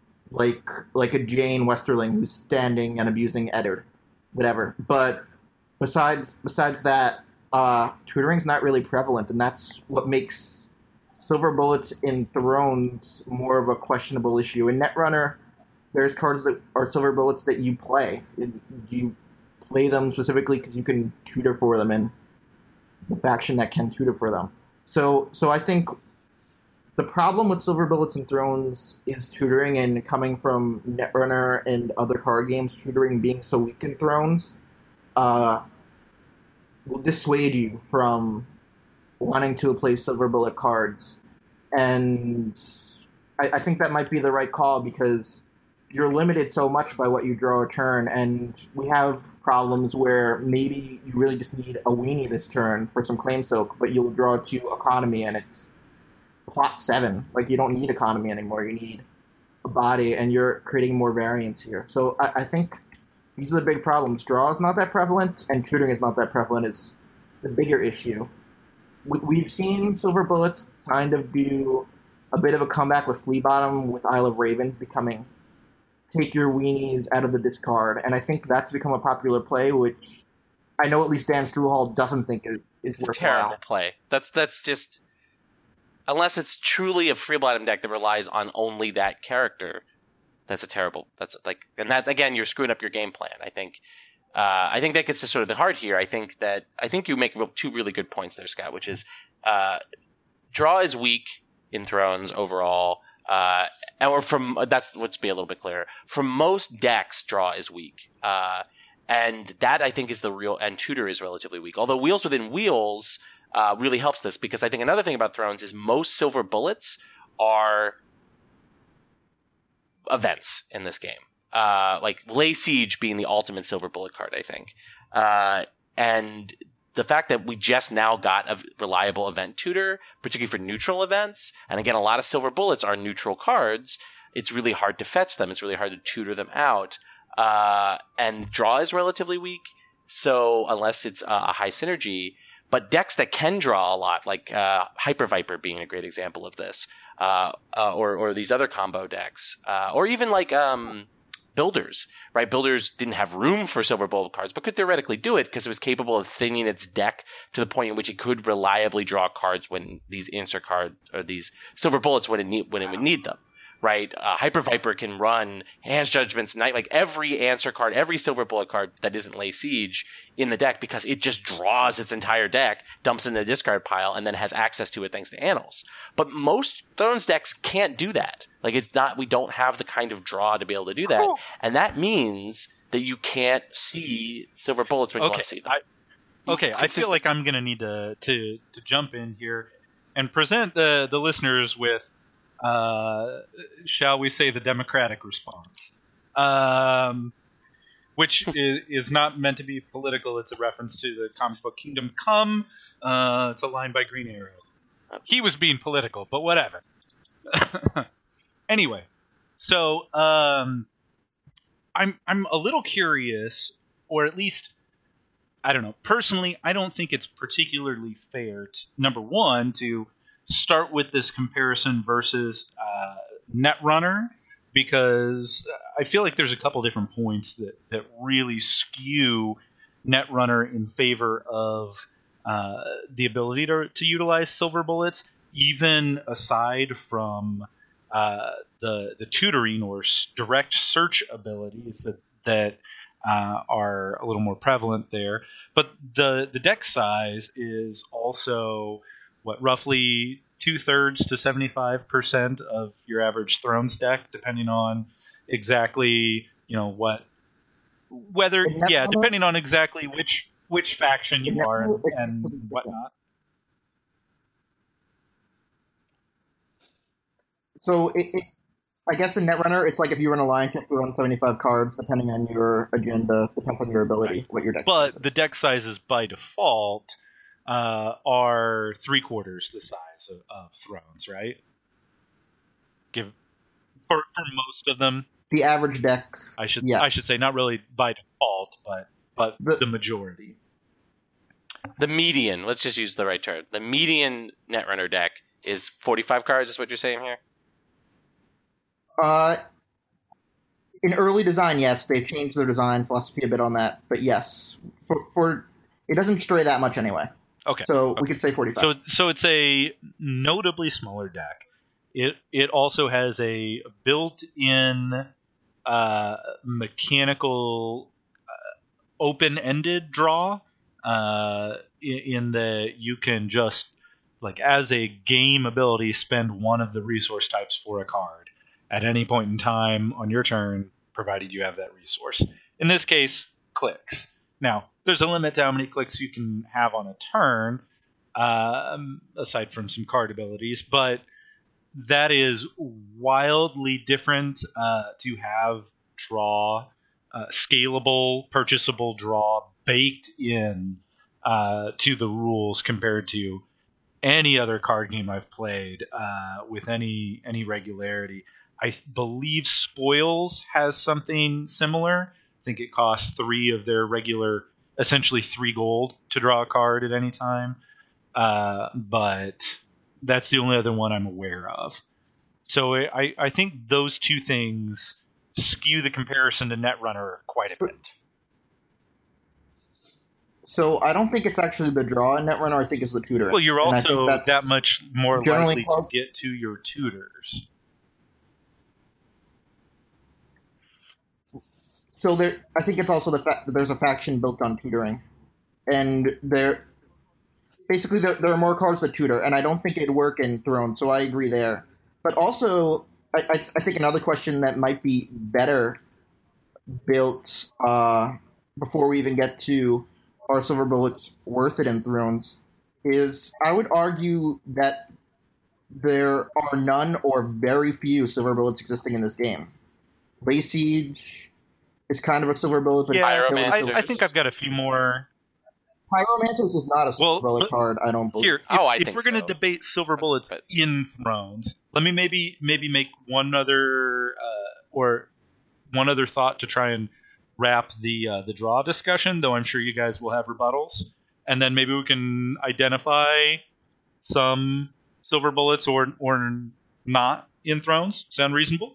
like like a Jane Westerling who's standing and abusing Eddard. Whatever. But besides besides that, uh, tutoring's not really prevalent, and that's what makes Silver Bullets in Thrones more of a questionable issue. In Netrunner, there's cards that are Silver Bullets that you play. You play them specifically because you can tutor for them in the faction that can tutor for them. So, so I think the problem with Silver Bullets and Thrones is tutoring, and coming from Netrunner and other card games, tutoring being so weak in Thrones uh, will dissuade you from wanting to play Silver Bullet cards. And I, I think that might be the right call, because you're limited so much by what you draw a turn, and we have problems where maybe you really just need a weenie this turn for some Claim Soak, but you'll draw two economy and it's plot seven. Like, you don't need economy anymore, you need a body, and you're creating more variance here. So I, I think these are the big problems. Draw is not that prevalent, and tutoring is not that prevalent. It's the bigger issue. We, we've seen Silver Bullets kind of do a bit of a comeback with Flea Bottom, with Isle of Ravens becoming take your weenies out of the discard, and I think that's become a popular play, which I know at least Dan Struhall doesn't think is, is it's worthwhile. Terrible play. That's that's just, unless it's truly a Free Bottom deck that relies on only that character, that's a terrible. That's like, and that again, you're screwing up your game plan. I think. Uh, I think that gets to sort of the heart here. I think that I think you make two really good points there, Scott. Which is, uh, draw is weak in Thrones overall. Uh, or from that's let's be a little bit clearer. From most decks, draw is weak, uh, and that I think is the real. And tutor is relatively weak. Although Wheels Within Wheels uh, really helps this, because I think another thing about Thrones is most Silver Bullets are events in this game. Uh, like Lay Siege being the ultimate Silver Bullet card, I think, uh, and the fact that we just now got a reliable event tutor, particularly for neutral events, and again, a lot of Silver Bullets are neutral cards, it's really hard to fetch them. It's really hard to tutor them out. Uh, and draw is relatively weak, so unless it's uh, a high synergy. But decks that can draw a lot, like uh, Hyper Viper being a great example of this, uh, uh, or, or these other combo decks, uh, or even like um, Builders, right? Builders didn't have room for Silver Bullet cards, but could theoretically do it because it was capable of thinning its deck to the point in which it could reliably draw cards when these answer card or these Silver Bullets when it need, when it would need them, right? Uh, Hyper Viper can run Hands Judgments, Night, like every answer card, every Silver Bullet card that isn't Lay Siege in the deck, because it just draws its entire deck, dumps in the discard pile, and then has access to it thanks to Annals. But most Thrones decks can't do that. Like, it's not, we don't have the kind of draw to be able to do that. Cool. And that means that you can't see Silver Bullets when okay. you want to see them. I, okay, I feel like I'm going to need to to to jump in here and present the, the listeners with, uh, shall we say, the Democratic response. Um, which is, is not meant to be political. It's a reference to the comic book Kingdom Come. Uh, it's a line by Green Arrow. He was being political, but whatever. Anyway, so um, I'm I'm a little curious, or at least, I don't know. Personally, I don't think it's particularly fair, to, number one, to start with this comparison versus uh, Netrunner, because I feel like there's a couple different points that, that really skew Netrunner in favor of uh, the ability to, to utilize Silver Bullets, even aside from uh, the the tutoring or s- direct search abilities that, that uh, are a little more prevalent there. But the, the deck size is also, what, roughly two-thirds to seventy-five percent of your average Thrones deck, depending on exactly, you know, what, whether, yeah, depending on exactly which which faction you are and, and whatnot. So, it, it, I guess in Netrunner, it's like if you run Alliance, you have to run seventy-five cards, depending on your agenda, depends on your ability, what your deck But is. The deck sizes, by default, uh, are three-quarters the size of, of Thrones, right? Give for, for most of them. The average deck, I should yes. I should say, not really by default, but but the, the majority. The median, let's just use the right term. The median Netrunner deck is forty-five cards, is what you're saying here? Uh, in early design, yes, they've changed their design philosophy a bit on that, but yes, for, for It doesn't stray that much anyway. Okay. So okay. we could say forty-five. So so it's a notably smaller deck. It it also has a built-in uh, mechanical uh, open-ended draw uh, in, in the you can just like as a game ability spend one of the resource types for a card at any point in time on your turn, provided you have that resource. In this case, clicks. Now, there's a limit to how many clicks you can have on a turn, um, aside from some card abilities, but that is wildly different uh, to have draw, uh, scalable, purchasable draw baked in uh, to the rules compared to any other card game I've played uh, with any any regularity. I believe Spoils has something similar. I think it costs three of their regular, essentially three gold to draw a card at any time. Uh, but that's the only other one I'm aware of. So I, I think those two things skew the comparison to Netrunner quite a bit. So I don't think it's actually the draw in Netrunner. I think it's the tutor. Well, you're also that much more likely to get to your tutors. So there, I think it's also the fact that there's a faction built on tutoring, and there, basically there, there are more cards that tutor, and I don't think it'd work in Throne. So I agree there. But also, I, I, I think another question that might be better built uh, before we even get to are Silver Bullets worth it in Thrones is I would argue that there are none or very few Silver Bullets existing in this game. Lay Siege is kind of a Silver Bullet, but yeah, I, I think I've got a few more. Pyromancers is not a Silver well, Bullet card, I don't believe. Here, if, oh, I if think we're going to so. debate Silver Bullets but, in Thrones, let me maybe maybe make one other uh, or one other thought to try and wrap the uh, the draw discussion, though I'm sure you guys will have rebuttals, and then maybe we can identify some Silver Bullets or or not in Thrones. Sound reasonable?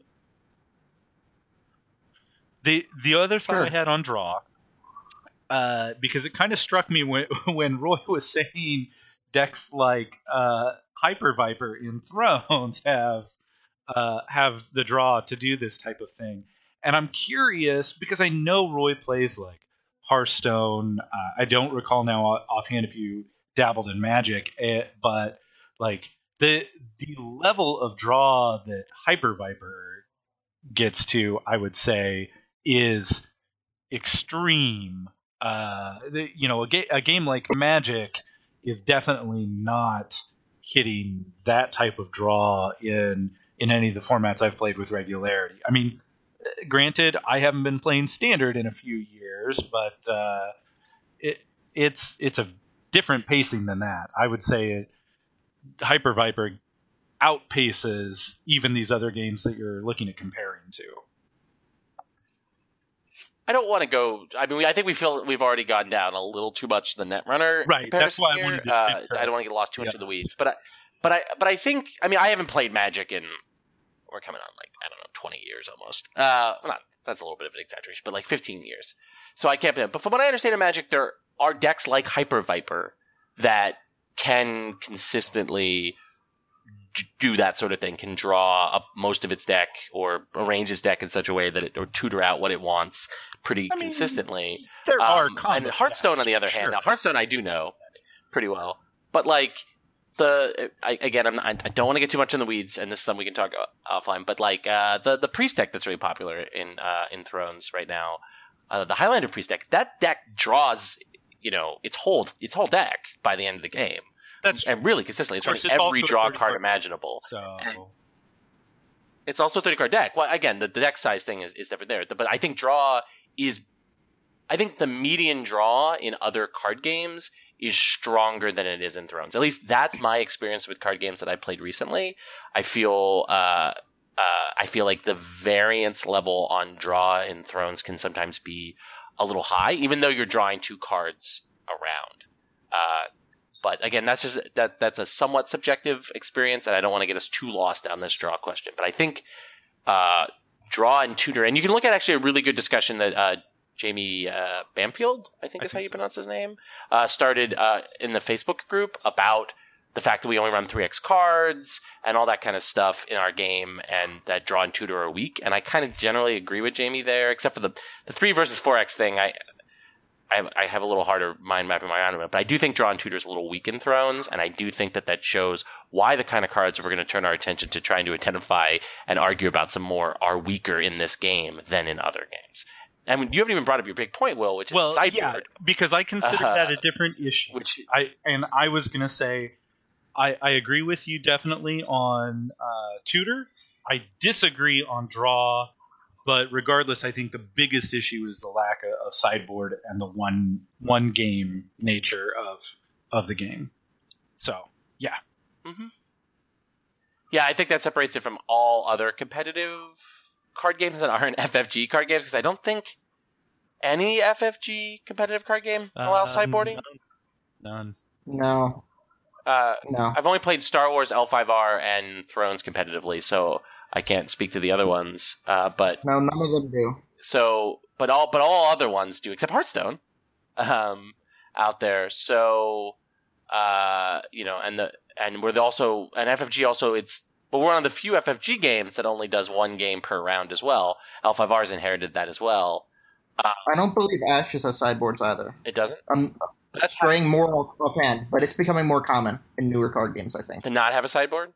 The the other thought Sure. I had on draw, uh, because it kind of struck me when when Roy was saying decks like uh, Hyper Viper in Thrones have uh, have the draw to do this type of thing. And I'm curious, because I know Roy plays like Hearthstone. Uh, I don't recall now offhand if you dabbled in Magic, eh, but like the the level of draw that Hyper Viper gets to, I would say, is extreme. Uh, the, you know, a, ga- a game like Magic is definitely not hitting that type of draw in in any of the formats I've played with regularity. I mean, granted, I haven't been playing Standard in a few years, but uh, it, it's it's a different pacing than that. I would say it, Hyper Viper outpaces even these other games that you're looking at comparing to. I don't want to go. I mean, we, I think we feel we've already gone down a little too much the Netrunner Right, that's why I here. wanted to Uh, stick to- I don't want to get lost too much Yeah. in the weeds, but I, but I, but I think. I mean, I haven't played Magic in. We're coming on like I don't know, twenty years almost. Uh, well, not that's a little bit of an exaggeration, but like fifteen years. So I can't. But from what I understand of Magic, there are decks like Hyper Viper that can consistently do that sort of thing, can draw up most of its deck or arrange its deck in such a way that it or tutor out what it wants pretty I mean, consistently. There are Um, combo and Hearthstone, decks, on the other sure. hand, now Hearthstone I do know pretty well, but like the I, again, I'm not, I don't want to get too much in the weeds, and this is something we can talk about offline. But like uh, the the priest deck that's really popular in uh, in Thrones right now, uh, the Highlander priest deck, that deck draws, you know, its whole its whole deck by the end of the game. That's And really consistently, it's Of course, running it's every also a draw thirty card card imaginable. so. It's also a thirty card deck. Well, again, the, the deck size thing is, is different there. But I think draw is. I think the median draw in other card games is stronger than it is in Thrones. At least that's my experience with card games that I played recently. I feel. Uh, uh, I feel like the variance level on draw in Thrones can sometimes be a little high, even though you're drawing two cards around. Uh, But again, that's just that that's a somewhat subjective experience, and I don't want to get us too lost down this draw question. But I think uh, draw and tutor, and you can look at actually a really good discussion that uh, Jamie uh, Bamfield, I think is how you pronounce his name, uh, started uh, in the Facebook group about the fact that we only run three X cards and all that kind of stuff in our game, and that draw and tutor are weak. And I kind of generally agree with Jamie there, except for the the three versus four X thing. I, I I have a little harder mind mapping my mind, but I do think draw and tutor is a little weak in Thrones, and I do think that that shows why the kind of cards we're going to turn our attention to trying to identify and argue about some more are weaker in this game than in other games. I mean, you haven't even brought up your big point, Will, which is well, sideboard. yeah, because I consider Uh, that a different issue. which I and I was gonna say, I, I agree with you definitely on uh, tutor. I disagree on draw, but regardless, I think the biggest issue is the lack of, of sideboard and the one one game nature of of the game. So yeah, Mm-hmm. Yeah, I think that separates it from all other competitive card games that aren't F F G card games, because I don't think any F F G competitive card game allows Uh, sideboarding. none. No, Uh, no. I've only played Star Wars, L five R, and Thrones competitively, so I can't speak to the other ones. Uh, but No, none of them do. so, but all but all other ones do, except Hearthstone, um, out there. So, uh, you know, and the and we're the also and F F G also it's. But we're one of the few F F G games that only does one game per round as well. L five R's inherited that as well. Uh, I don't believe Ashes has sideboards either. it doesn't. I'm That's how, straying more off- offhand, but it's becoming more common in newer card games, I think. to not have a sideboard.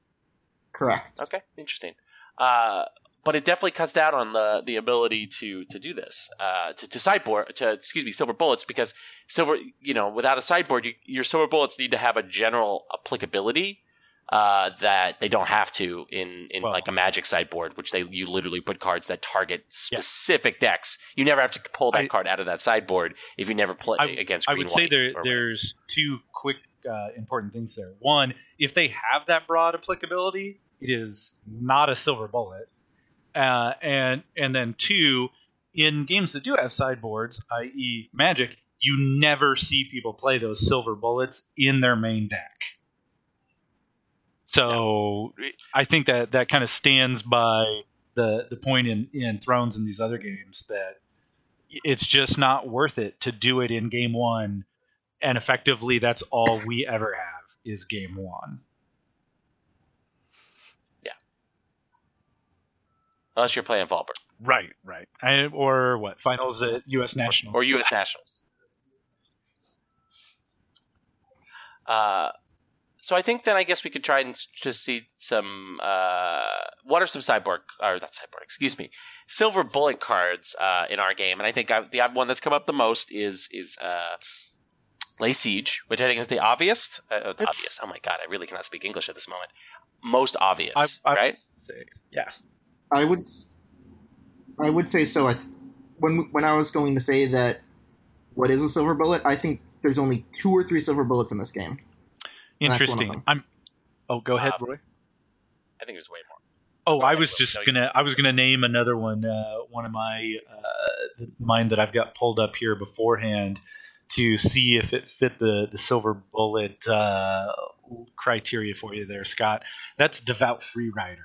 Correct. Okay, interesting. Uh, but it definitely cuts down on the the ability to to do this, uh, to, to sideboard, to excuse me, silver bullets, because silver, you know, without a sideboard, you, your silver bullets need to have a general applicability uh, that they don't have to in in Well- like a Magic sideboard, which they you literally put cards that target specific decks. You never have to pull that I- card out of that sideboard if you never play I- against. I Green, would say white, there or whatever. there's two quick uh, important things there. One, if they have that broad applicability, it is not a silver bullet. Uh, and and then two, in games that do have sideboards, that is. Magic, you never see people play those silver bullets in their main deck. So I think that that kind of stands by the the point in, in Thrones and these other games that it's just not worth it to do it in game one, and effectively that's all we ever have is game one. Unless you're playing Valber Right, right. I, or what? Finals at U S Nationals. or U S Nationals. Uh, so I think then I guess we could try and s- just see some. Uh, what are some sideboard or not sideboard? Excuse me, silver bullet cards uh, in our game, and I think I, the one that's come up the most is is uh, Lay Siege, which I think is the obvious. Uh, the It's- obvious. Oh my god, I really cannot speak English at this moment. Most obvious, I, I right? would say, yeah. I would, I would say so. I th- when when I was going to say that, what is a silver bullet? I think there's only two or three silver bullets in this game. And that's one of Interesting. them. I'm. Oh, go ahead, Uh, Roy. I think there's way more. Oh, Go I ahead, was Will. just No, you- gonna. I was gonna name another one. Uh, one of my uh, mine that I've got pulled up here beforehand to see if it fit the the silver bullet uh, criteria for you there, Scott. That's Devout Free Rider.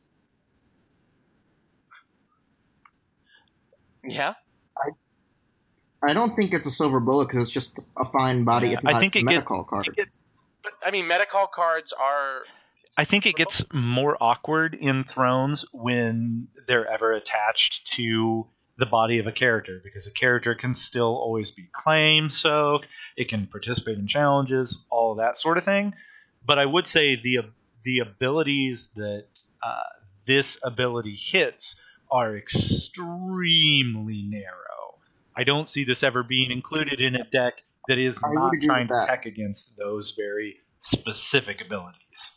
Yeah. I don't think it's a silver bullet because it's just a fine body. Yeah, if not I think a it gets. medical card. It gets But I mean, Metacall cards are. I think it silver gets bullets? more awkward in Thrones when they're ever attached to the body of a character, because a character can still always be claim soak, it can participate in challenges, all that sort of thing. But I would say the the abilities that uh, this ability hits are extremely narrow. I don't see this ever being included in a deck that is I would not agree trying with to that. tech against those very specific abilities.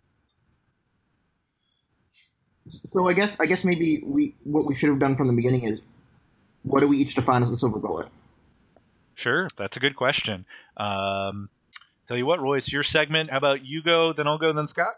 So I guess I guess maybe we what we should have done from the beginning is what do we each define as a silver bullet? Sure, that's a good question. Um, tell you what, Royce, your segment. How about you go, then I'll go, then Scott?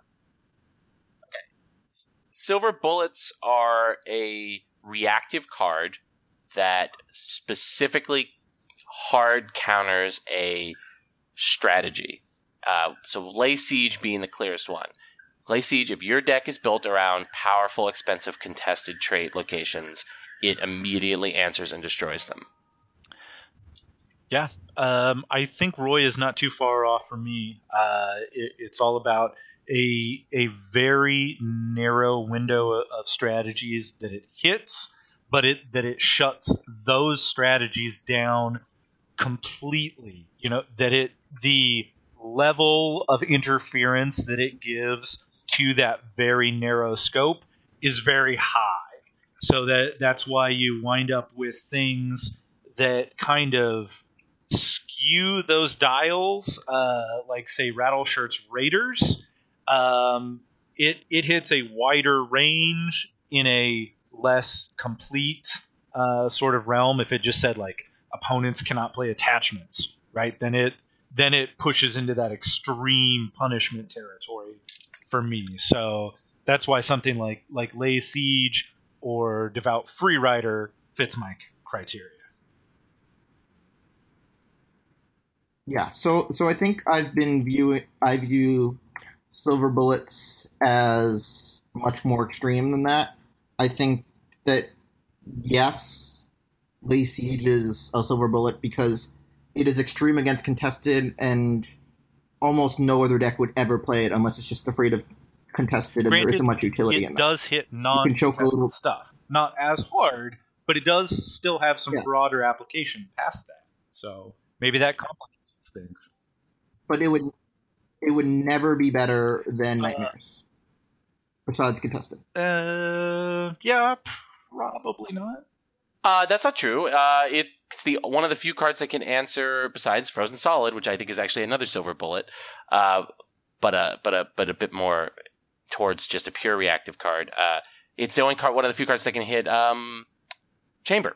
Silver bullets are a reactive card that specifically hard counters a strategy. Uh, so Lay Siege being the clearest one. Lay Siege, if your deck is built around powerful, expensive, contested trait locations, it immediately answers and destroys them. Yeah, um, I think Roy is not too far off from me. Uh, it, it's all about a a very narrow window of strategies that it hits, but it that it shuts those strategies down completely. You know, that it the level of interference that it gives to that very narrow scope is very high. So that that's why you wind up with things that kind of skew those dials, uh, like say Rattleshirt's Raiders. Um, it it hits a wider range in a less complete uh, sort of realm. If it just said like opponents cannot play attachments, right? Then it then it pushes into that extreme punishment territory for me. So that's why something like like Lay Siege or Devout Freerider fits my criteria. Yeah, so so I think I've been viewing I view Silver Bullets as much more extreme than that. I think that yes, Lay Siege is a Silver Bullet because it is extreme against contested, and almost no other deck would ever play it unless it's just afraid of contested, and Granted, there isn't much utility it in that. does hit You can non choke a little. stuff. Not as hard, but it does still have some Yeah. broader application past that. So maybe that complicates things. But it would it would never be better than Uh, Nightmares. Besides contested. Uh, yeah, probably not. Uh, that's not true. Uh, it's the one of the few cards that can answer besides Frozen Solid, which I think is actually another Silver Bullet, uh, but a but a but a bit more towards just a pure reactive card. Uh, it's the only card, one of the few cards that can hit um, Chamber.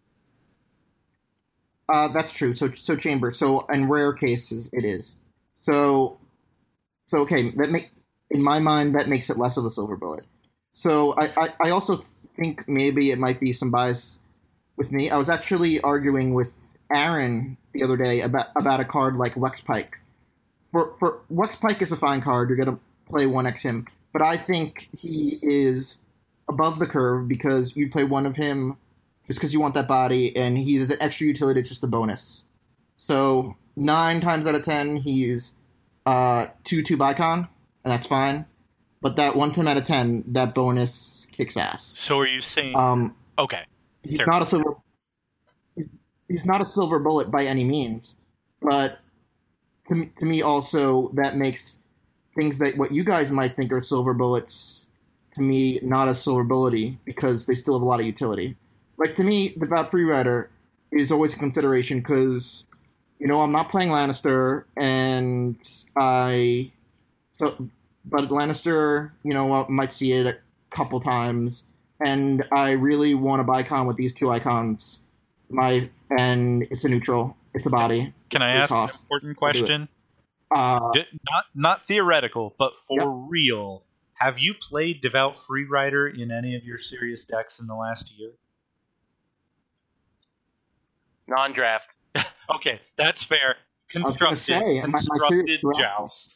Uh, that's true. So so Chamber. So in rare cases it is. So so okay, that make in my mind that makes it less of a Silver Bullet. So I, I, I also think maybe it might be some bias with me. I was actually arguing with Aaron the other day about about a card like Wex Pike. For for Wex Pike is a fine card. You're gonna play one X him, but I think he is above the curve because you play one of him just because you want that body, and he's an extra utility. It's just a bonus. So nine times out of ten, he's uh, two two Bicon, and that's fine. But that one time out of ten, that bonus kicks ass. So are you saying? Um, okay, he's fair. not a silver. He's not a Silver Bullet by any means, but to me, to me also that makes things that what you guys might think are Silver Bullets to me not as Silver Bullet-y because they still have a lot of utility. Like to me, Devout Freerider is always a consideration because you know I'm not playing Lannister, and I so but Lannister, you know, might see it a couple times, and I really want to Bicon with these two icons. My and it's a neutral. It's a body. Can I Free ask cost. an important question? Uh, D- not not theoretical, but for Yep. real. Have you played Devout Freerider in any of your serious decks in the last year? Non-draft. Okay, that's fair. was gonna Constructed, say, my- my constructed serious draft- joust.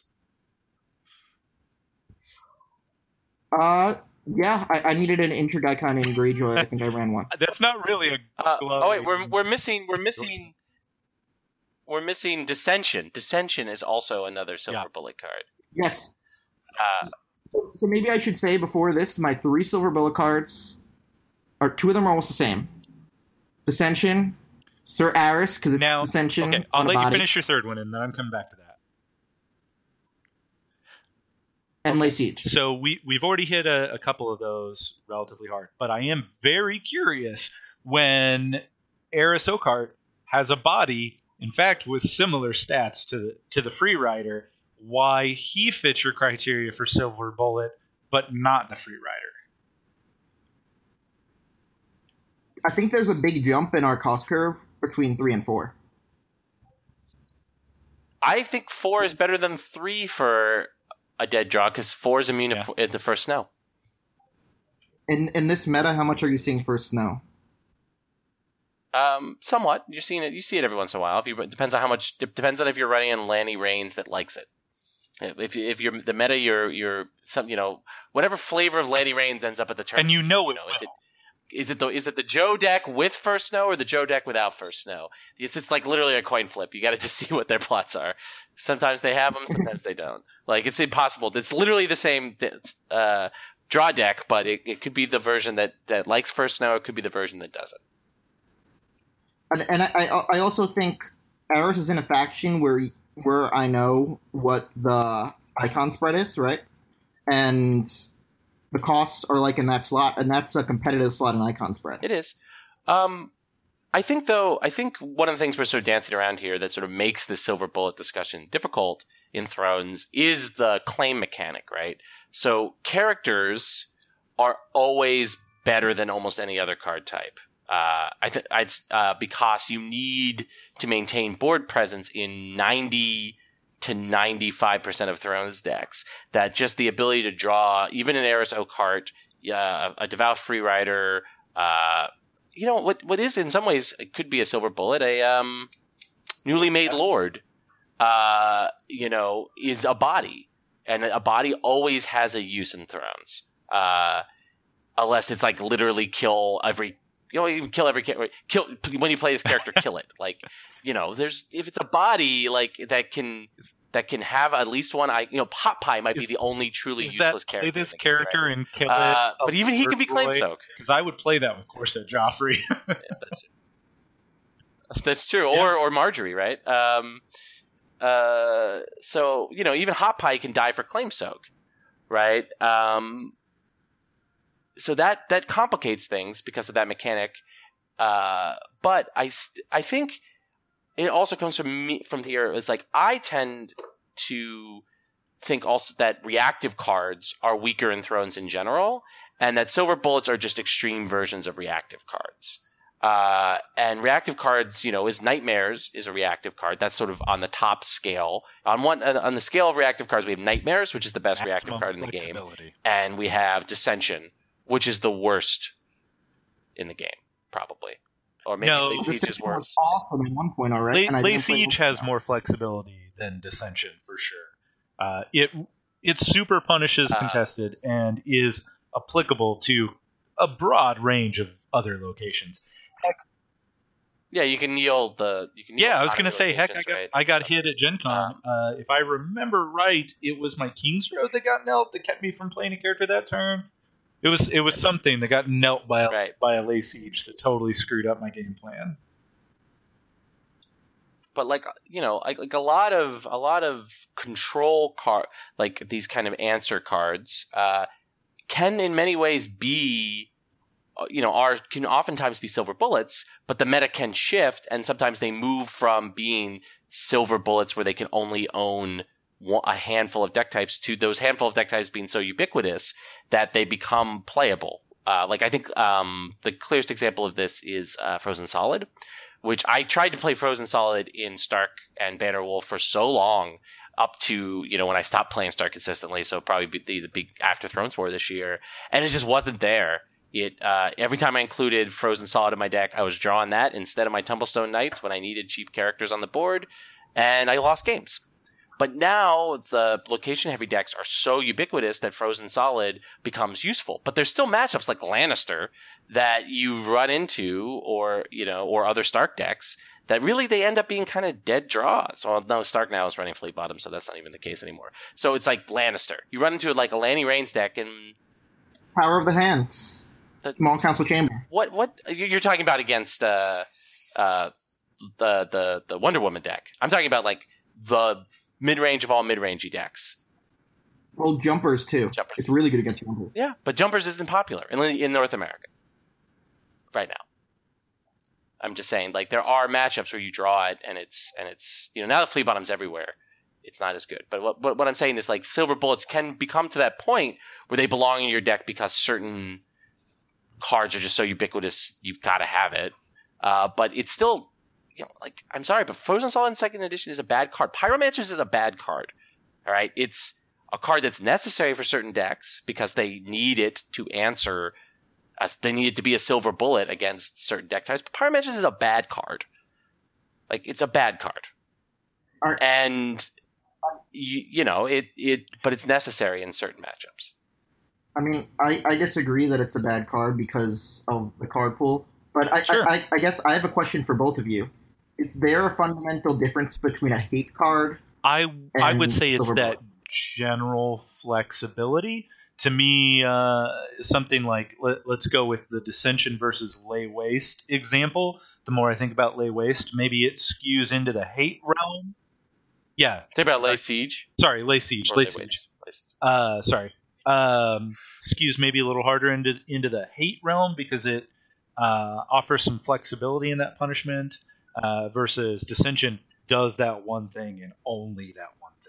uh, yeah, I, I needed an Inter-Daikon in Greyjoy. I think I ran one. That's not really a. Uh, glove- oh wait, we're we're missing we're missing we're missing Dissension. Dissension is also another Silver Yeah. Bullet card. Yes. Uh, So, so maybe I should say before this, my three Silver Bullet cards are two of them are almost the same. Dissension, Sir Aris, because it's Now, Dissension okay, I'll on let the you body, finish your third one, and then I'm coming back to that. and Lay Siege. So we we've already hit a, a couple of those relatively hard, but I am very curious when Eris Oakheart has a body, in fact, with similar stats to the to the Free Rider, why he fits your criteria for Silver Bullet, but not the Free Rider. I think there's a big jump in our cost curve between three and four. I think four is better than three for a dead draw because four is immune Yeah. to f- to first snow. In in this meta, how much are you seeing for snow? Um, somewhat. You're seeing it. You see it every once in a while. If you, it depends on how much. It depends on if you're running in Lanny Reigns that likes it. If you- if you're the meta, you're you're some you know whatever flavor of Lanny Reigns ends up at the turn. And you know it you know, will. is it is it the is it the Joe deck with first snow or the Joe deck without first snow? It's it's like literally a coin flip. You got to just see what their plots are. Sometimes they have them, sometimes they don't. Like it's impossible. It's literally the same uh, draw deck, but it, it could be the version that, that likes first snow. It could be the version that doesn't. And, and I I also think Eris is in a faction where where I know what the icon spread is, right? And the costs are like in that slot, and that's a competitive slot in icon spread. It is. Um, I think, though, I think one of the things we're sort of dancing around here that sort of makes this silver bullet discussion difficult in Thrones is the claim mechanic, right? So characters are always better than almost any other card type. Uh, I th- I'd, uh, because you need to maintain board presence in ninety to ninety-five percent of Thrones decks. That just the ability to draw, even an Eris Oakheart, uh, a Devout Freerider, uh, you know, what what is in some ways, it could be a silver bullet, a um, newly made lord, uh, you know, is a body. And a body always has a use in Thrones. Uh, unless it's like literally kill every, you know, you kill every, kill, when you play this character, kill it. Like, you know, there's, if it's a body, like, that can, that can have at least one, I, you know, Pot Pie might be the only truly useless character. Play this character right? and kill uh, it. But even he can be claim soak. Because I would play that with Corset Joffrey. Yeah, that's, that's true. Yeah. Or, or Marjorie, right? Um, Uh, so, you know, even Hot Pie can die for claim soak, right? Um, so that, that complicates things because of that mechanic. Uh, but I, st- I think it also comes from me, from here. It's like, I tend to think also that reactive cards are weaker in Thrones in general, and that silver bullets are just extreme versions of reactive cards. Uh, and reactive cards, you know, is Nightmares is a reactive card. That's sort of on the top scale. On one, on the scale of reactive cards, we have Nightmares, which is the best Maximum reactive card in the game. And we have Dissension, which is the worst in the game, probably. Or maybe no, Lay Siege is worse. Awesome at one point already. Lay, Lay Siege has more flexibility than Dissension, for sure. Uh, it, it super punishes uh, contested and is applicable to a broad range of other locations. Heck, yeah, you can yield the. You can yield yeah, I was going to say, heck, I got right? I got hit at Gen Con. Um, uh, if I remember right, it was my King's Road that got knelt that kept me from playing a character that turn. It was it was something that got knelt by a, right. by a Lay Siege that totally screwed up my game plan. But like you know, like, like a lot of a lot of control card, like these kind of answer cards, uh, can in many ways be. You know, are can oftentimes be silver bullets, but the meta can shift, and sometimes they move from being silver bullets where they can only own one, a handful of deck types to those handful of deck types being so ubiquitous that they become playable. Uh, like I think um, the clearest example of this is uh, Frozen Solid, which I tried to play Frozen Solid in Stark and Banner Wolf for so long, up to, you know, when I stopped playing Stark consistently, so probably the, the big after Thrones War this year, and it just wasn't there. It uh, every time I included Frozen Solid in my deck, I was drawing that instead of my Tumblestone Knights when I needed cheap characters on the board, and I lost games. But now the location-heavy decks are so ubiquitous that Frozen Solid becomes useful. But there's still matchups like Lannister that you run into, or you know, or other Stark decks that really they end up being kind of dead draws. Well, no, Stark now is running Fleet Bottom, so that's not even the case anymore. So it's like Lannister. You run into like a Lanny Reigns deck and Power of the Hands. The, Small Council Chamber. What? What you're talking about against uh, uh, the the the Wonder Woman deck? I'm talking about like the mid range of all mid rangey decks. Well, Jumpers too. Jumpers. It's really good against Jumpers. Yeah, but Jumpers isn't popular in in North America right now. I'm just saying, like there are matchups where you draw it, and it's and it's you know now the Flea Bottom's everywhere. It's not as good. But what what, what I'm saying is like silver bullets can become to that point where they belong in your deck because certain cards are just so ubiquitous, you've got to have it. Uh, but it's still, you know, like, I'm sorry, but Frozen Solid in second edition is a bad card. Pyromancers is a bad card. All right. It's a card that's necessary for certain decks because they need it to answer, a, they need it to be a silver bullet against certain deck types. But Pyromancers is a bad card. Like, it's a bad card. Right. And, you, you know, it, it, but it's necessary in certain matchups. I mean, I, I disagree that it's a bad card because of the card pool, but I, Sure. I, I, I guess I have a question for both of you. Is there a fundamental difference between a hate card? I I would And say it's Silver that Bullet. general flexibility. To me, uh, something like let, let's go with the Dissension versus Lay Waste example. The more I think about Lay Waste, maybe it skews into the hate realm. Yeah, Think about Lay uh, Siege. sorry, Lay Siege, Or Lay Lay Siege. Waste. Lay Siege. Uh, sorry, um, skews maybe a little harder into into the hate realm because it uh, offers some flexibility in that punishment uh, versus Dissension does that one thing and only that one thing.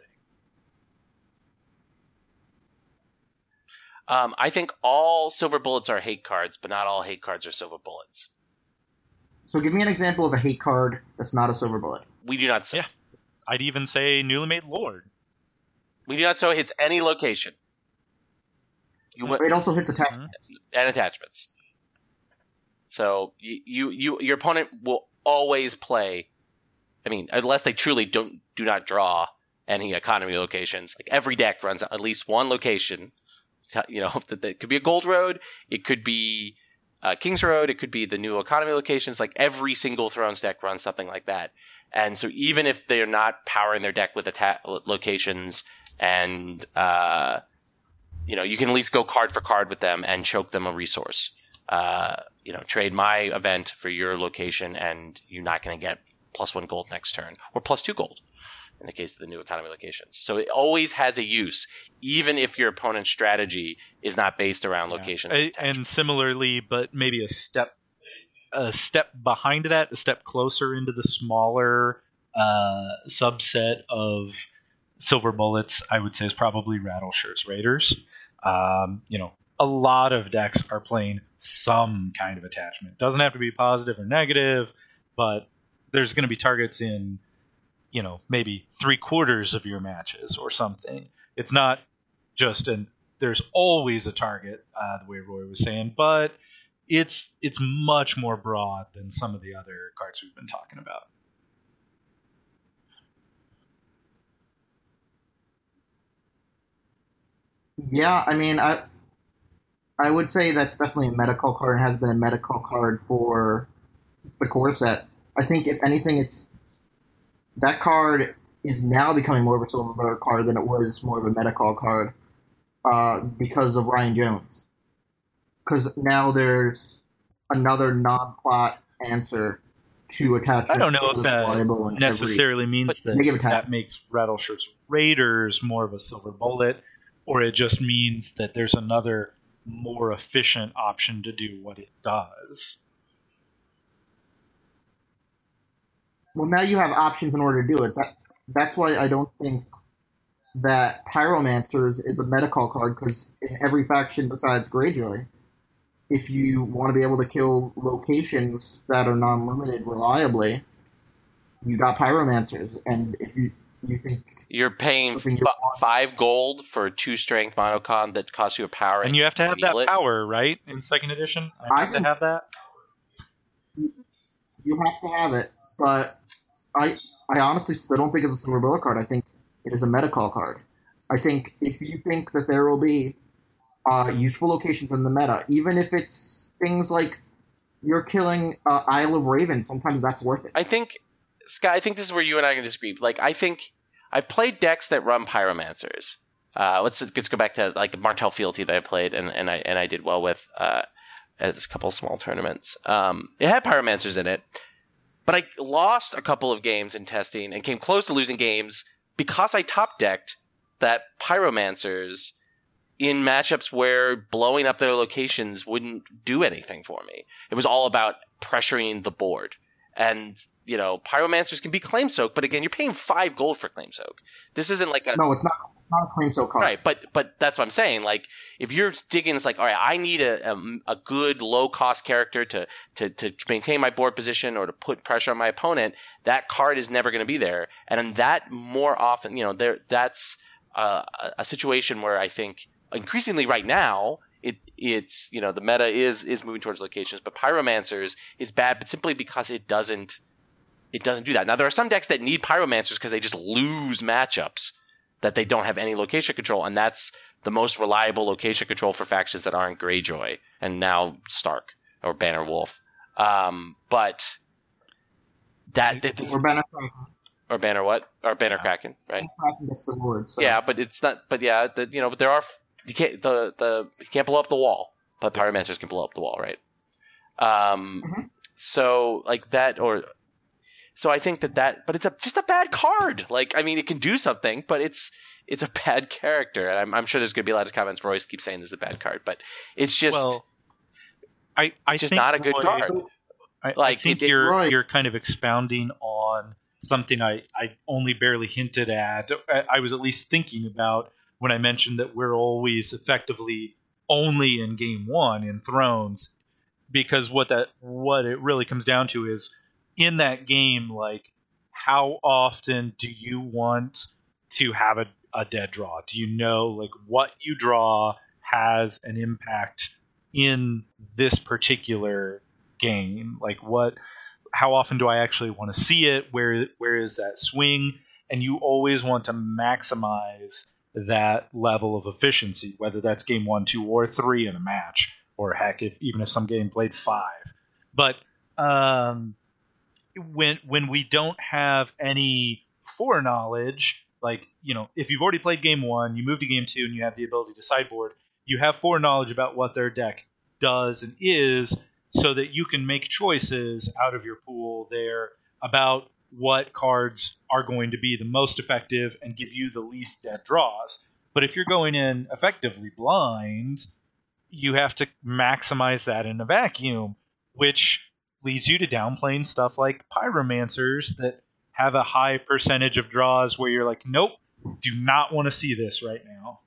Um, I think all silver bullets are hate cards, but not all hate cards are silver bullets. So give me an example of a hate card that's not a Silver Bullet. We do not. So, Yeah. I'd even say Newly Made Lord. We do not so it hits any location. You went It also hits attack. Mhm. and attachments. So you, you you your opponent will always play. I mean, unless they truly don't do not draw any economy locations. Like every deck runs at least one location. You know, that, that could be a Gold Road. It could be uh, King's Road. It could be the new economy locations. Like every single Thrones deck runs something like that. And so even if they're not powering their deck with atta- locations and, uh, you know, you can at least go card for card with them and choke them a resource. Uh, you know, trade my event for your location and you're not going to get plus one gold next turn or plus two gold in the case of the new economy locations. So it always has a use, even if your opponent's strategy is not based around Yeah. location. A- And similarly, but maybe a step a step behind that, a step closer into the smaller uh, subset of silver bullets, I would say is probably Rattleshirt's Raiders. Um, you know, a lot of decks are playing some kind of attachment. Doesn't have to be positive or negative, but there's going to be targets in, you know, maybe three quarters of your matches or something. It's not just an, there's always a target, uh, the way Roy was saying, but it's it's much more broad than some of the other cards we've been talking about. Yeah, I mean, I I would say that's definitely a medical card and has been a medical card for the core set. I think if anything, it's that card is now becoming more of a silver bullet card than it was more of a medical card uh, because of Ryan Jones. Because now there's another non-plot answer to attach. I don't know if that necessarily means that negative attack. that makes Rattleshirt's Raiders more of a silver bullet, or it just means that there's another more efficient option to do what it does. Well, now you have options in order to do it. That that's why I don't think that Pyromancers is a medical card, because in every faction besides Greyjoy, if you want to be able to kill locations that are non-limited reliably, you got Pyromancers. And if you you think You're paying Something f- you want. five gold for a two strength monocon that costs you a power. And you have to have that Kneel it. power, right? In second edition, I I have to think- have that. you have to have it, but I I honestly still don't think it's a silver bullet card. I think it is a medical card. I think if you think that there will be uh, useful locations in the meta, even if it's things like you're killing uh, Isle of Raven, sometimes that's worth it. I think, Scott, I think this is where you and I can disagree. Like, I think I've played decks that run Pyromancers. Uh, let's let's go back to like Martell Fealty that I played and, and I and I did well with uh, at a couple of small tournaments. Um, it had Pyromancers in it, but I lost a couple of games in testing and came close to losing games because I top decked that Pyromancers in matchups where blowing up their locations wouldn't do anything for me. It was all about pressuring the board. And, you know, Pyromancers can be claim soak, but again, you're paying five gold for claim soak. This isn't like a No, it's not, it's not a claim so card. right, but but that's what I'm saying. Like, if you're digging, it's like, all right, I need a a, a good low cost character to, to to maintain my board position or to put pressure on my opponent. That card is never going to be there, and that more often, you know, there that's uh, a, a situation where I think increasingly right now it it's you know the meta is is moving towards locations, but Pyromancers is bad, but simply because it doesn't it doesn't do that. Now there are some decks that need Pyromancers because they just lose matchups that they don't have any location control, and that's the most reliable location control for factions that aren't Greyjoy and now Stark or Banner Wolf. Um, but that, that Or Banner Kraken. Or Banner what? Or Banner Kraken, right? Kraken gets the Lord. So. Yeah, but it's not. But yeah, the, you know, but there are you can't the the you can't blow up the wall, but Pyromancers can blow up the wall, right? Um, mm-hmm. So like that, or so I think that that, but it's a just a bad card. Like I mean, it can do something, but it's it's a bad character, and I'm, I'm sure there's going to be a lot of comments. Royce keeps saying this is a bad card, but it's just well, I I it's just think not a good Roy, card. I, like I think it, it, you're right. you're kind of expounding on something I, I only barely hinted at. I, I was at least thinking about when I mentioned that we're always effectively only in game one in Thrones, because what that what it really comes down to is in that game, like how often do you want to have a, a dead draw? Do you know like what you draw has an impact in this particular game? Like what how often do I actually want to see it? Where where is that swing? And you always want to maximize that level of efficiency, whether that's game one, two, or three in a match, or heck, if even if some game played five. But um, when when we don't have any foreknowledge, like you know, if you've already played game one, you move to game two, and you have the ability to sideboard, you have foreknowledge about what their deck does and is, so that you can make choices out of your pool there about what cards are going to be the most effective and give you the least dead draws. But if you're going in effectively blind, you have to maximize that in a vacuum, which leads you to downplaying stuff like Pyromancers that have a high percentage of draws where you're like, nope, do not want to see this right now.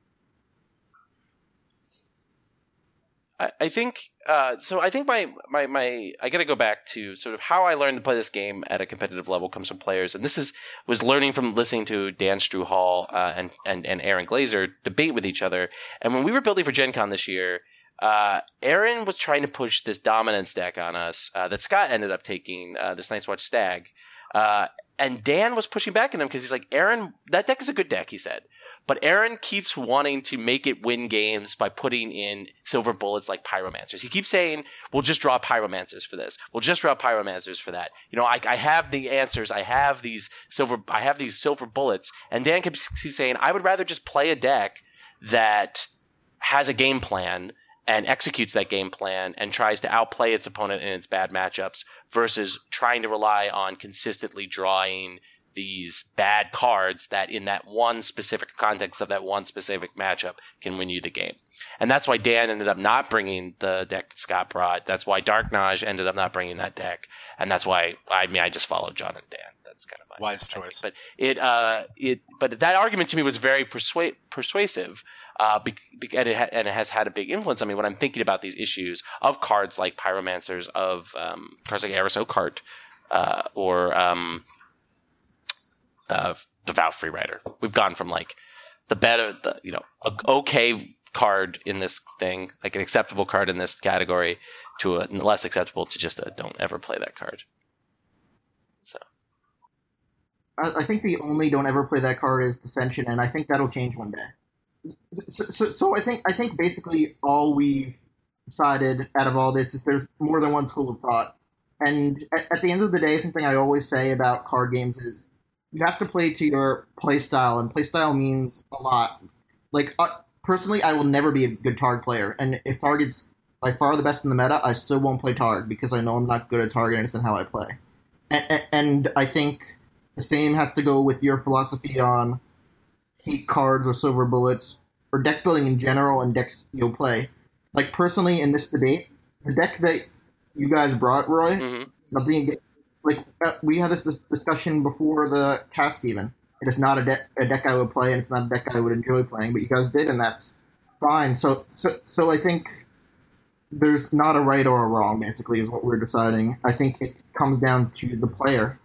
I, I think uh, so. I think my, my, my I got to go back to sort of how I learned to play this game at a competitive level comes from players, and this is was learning from listening to Dan Struhall uh, and, and and Aaron Glazer debate with each other. And when we were building for Gen Con this year, uh, Aaron was trying to push this dominance deck on us uh, that Scott ended up taking, uh, this Night's Watch Stag, uh, and Dan was pushing back at him because he's like, Aaron, that deck is a good deck, he said. But Aaron keeps wanting to make it win games by putting in silver bullets like Pyromancers. He keeps saying, we'll just draw Pyromancers for this. We'll just draw Pyromancers for that. You know, I, I have the answers. I have these silver, I have these silver bullets. And Dan keeps saying, I would rather just play a deck that has a game plan and executes that game plan and tries to outplay its opponent in its bad matchups versus trying to rely on consistently drawing these bad cards that in that one specific context of that one specific matchup can win you the game. And that's why Dan ended up not bringing the deck that Scott brought. That's why Dark Naj ended up not bringing that deck. And that's why, I mean, I just followed John and Dan. That's kind of my wise choice. But it, uh, it, but that argument to me was very persua- persuasive. Uh, be- be- and, it ha- and it has had a big influence on me when I'm thinking about these issues of cards like Pyromancers, of um, cards like Eris Oakheart, uh, or um, uh, Devout Freerider. We've gone from like the better, the you know, a okay card in this thing, like an acceptable card in this category, to a less acceptable to just a don't ever play that card. So, I, I think the only don't ever play that card is Dissension, and I think that'll change one day. So, so, so I think I think basically all we've decided out of all this is there's more than one school of thought. And at, at the end of the day, something I always say about card games is you have to play to your play style, and play style means a lot. Like, uh, personally, I will never be a good Targ player, and if Target's by far the best in the meta, I still won't play Targ because I know I'm not good at Targ and it's in how I play. And, and I think the same has to go with your philosophy on hate cards or silver bullets, or deck building in general and decks you'll play. Like, personally, in this debate, the deck that you guys brought, Roy, mm-hmm. not being, like, uh, we had this, this discussion before the cast even. It is not a, de- a deck I would play, and it's not a deck I would enjoy playing, but you guys did, and that's fine. So, so, so I think there's not a right or a wrong, basically, is what we're deciding. I think it comes down to the player.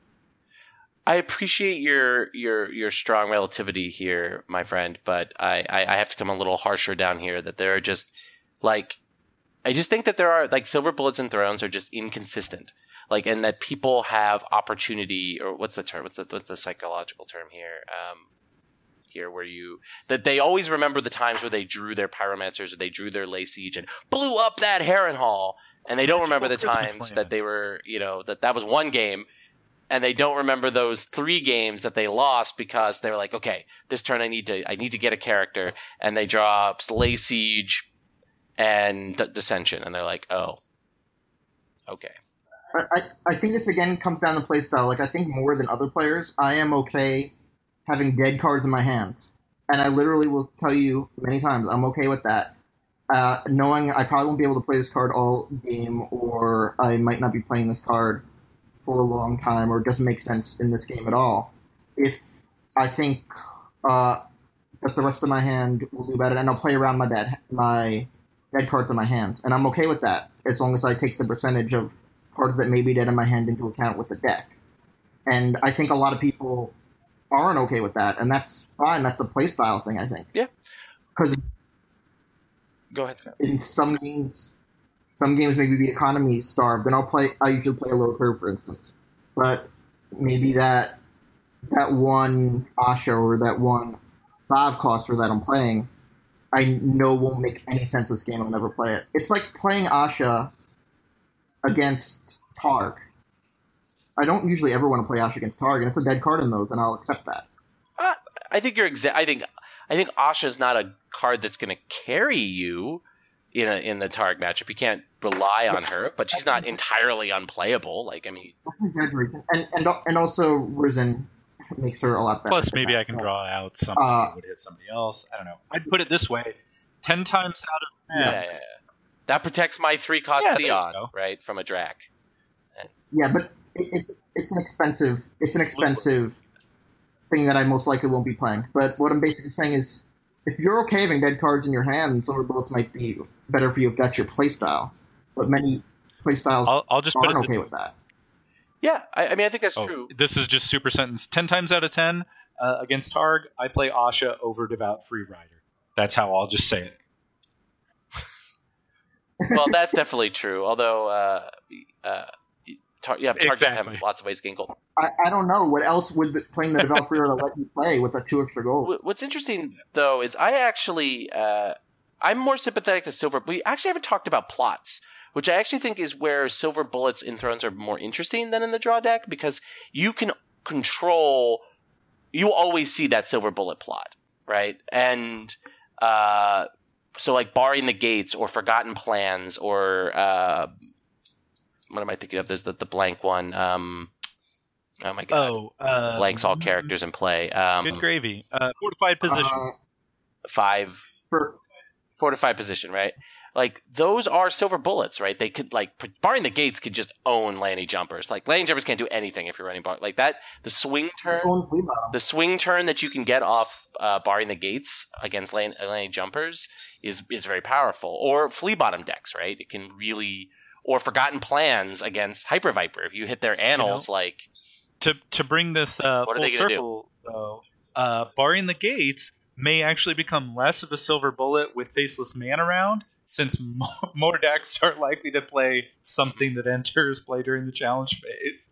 I appreciate your your your strong relativity here, my friend, but I, I, I have to come a little harsher down here that there are just, like, I just think that there are, like, Silver Bullets and Thrones are just inconsistent. Like, and that people have opportunity, or what's the term? What's the, what's the psychological term here? Um, here, where you that they always remember the times where they drew their pyromancers or they drew their lay siege and blew up that Harrenhal, and they don't remember the times that they were, you know, that that was one game, and they don't remember those three games that they lost because they were like, okay, this turn I need to I need to get a character, and they draw lay siege and D- dissension, and they're like, oh, okay. I, I think this again comes down to playstyle. Like, I think more than other players, I am okay having dead cards in my hand. And I literally will tell you many times, I'm okay with that. Uh, knowing I probably won't be able to play this card all game, or I might not be playing this card for a long time, or it doesn't make sense in this game at all. If I think uh, that the rest of my hand will do better, and I'll play around my dead, my dead cards in my hand. And I'm okay with that, as long as I take the percentage of cards that may be dead in my hand into account with the deck. And I think a lot of people aren't okay with that, and that's fine. That's a playstyle thing, I think. Yeah. Because Go ahead, Scott. in some games, some games maybe the economy is starved, and I'll play. I usually play a low curve, for instance. But maybe that that one Asha or that one five coster that I'm playing, I know won't make any sense this game. I'll never play it. It's like playing Asha against Targ. I don't usually ever want to play Asha against Targ, and if it's a dead card in those, then I'll accept that. Uh, I think you're exa- I think I think Asha's not a card that's going to carry you in a, in the Targ matchup. You can't rely on her, but she's not entirely unplayable. Like, I mean, and and and also Risen makes her a lot better. Plus, maybe I can draw out something Uh, that would hit somebody else. I don't know. I'd put it this way: ten times out of ten, yeah, yeah, yeah. That protects my three cost Yeah, there you Theon, go. right, from a Drac. Yeah, but it, it, it's an expensive. It's an expensive thing that I most likely won't be playing. But what I'm basically saying is, if you're okay having dead cards in your hand, Silver Bullets might be better for you if that's your playstyle. But many playstyles I'll, I'll just put aren't it. okay with that. Yeah, I, I mean, I think that's oh, true. This is just super sentence. Ten times out of ten uh, against Targ, I play Asha over Devout Free Rider. That's how I'll just say it. Well, that's definitely true. Although, uh, uh, tar- yeah, Targ does Exactly. have lots of ways to gain gold. I, I don't know what else would the- playing the Devout Freer let you play with that two extra gold. Wh- What's interesting, though, is I actually uh, I'm more sympathetic to Silver. We actually haven't talked about plots, which I actually think is where Silver Bullets in Thrones are more interesting than in the draw deck, because you can control. You always see that Silver Bullet plot, right? And uh, so, like, Barring the Gates or Forgotten Plans or uh, what am I thinking of? There's the, the blank one. Um, oh my god! Oh, uh, Blanks all characters in play. Um, Good gravy. Uh, fortified position. Uh, five. for Fortified position, right? Like, those are Silver Bullets, right? They could, like, Barring the Gates could just own Lanny Jumpers. Like, Lanny Jumpers can't do anything if you're running bar. Like, that, the swing turn, going flea bottom. the swing turn that you can get off uh, Barring the Gates against Lan- Lanny Jumpers is is very powerful. Or Flea Bottom decks, right? It can really, or Forgotten Plans against Hyper Viper. If you hit their annals, You like, to to bring this uh, What are full they gonna do? circle, though, uh, Barring the Gates may actually become less of a silver bullet with Faceless Man around, since mo- more decks are likely to play something that enters play during the challenge phase.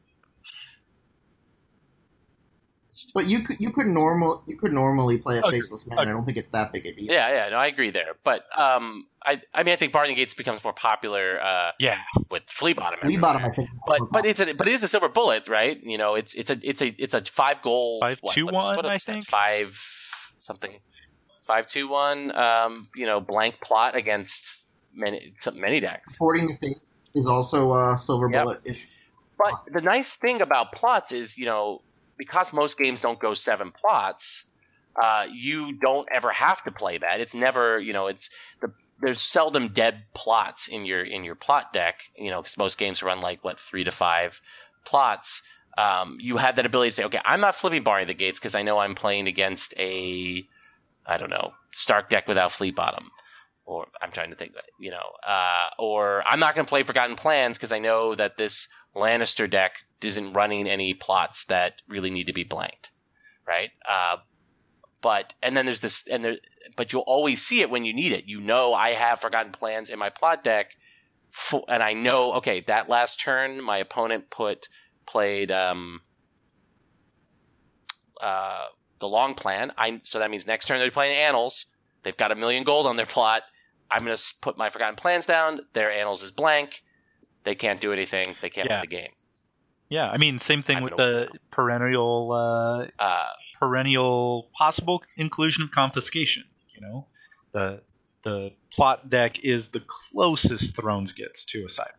But you could you could normal you could normally play a Agreed. Faceless Man. I don't think it's that big a deal. yeah, yeah, no, I agree there. But um, I, I mean, I think Barring the Gates becomes more popular uh, Yeah, with Flea Bottom. Flea everywhere. bottom, I think. But but it's a but it is a silver bullet, right? You know, it's it's a it's a it's a five gold Five, what, two, what's- one, what I is that? think? five something five two one. Um, you know, blank plot against many some, many decks. Porting the Face is also a silver Yep. bullet ish. But the nice thing about plots is, you know, because most games don't go seven plots, uh, you don't ever have to play that. It's never, you know, it's the there's seldom dead plots in your in your plot deck. You know, because most games run like what three to five plots. Um, you have that ability to say, okay, I'm not flipping Barring the Gates because I know I'm playing against a, I don't know, Stark deck without Fleet Bottom. Or I'm trying to think, you know, uh, or I'm not going to play Forgotten Plans because I know that this Lannister deck isn't running any plots that really need to be blanked, right? Uh, but and then there's this, and there, but you'll always see it when you need it. You know, I have Forgotten Plans in my plot deck, for, and I know, okay, that last turn my opponent put played um, uh, the long plan. I so that means next turn they're playing Annals. They've got a million gold on their plot. I'm going to put my Forgotten Plans down. Their Annals is blank. They can't do anything. They can't Yeah. win the game. Yeah, I mean, same thing I'm with gonna the perennial, uh, Uh, perennial possible inclusion of confiscation. You know, the the plot deck is the closest Thrones gets to a sideboard.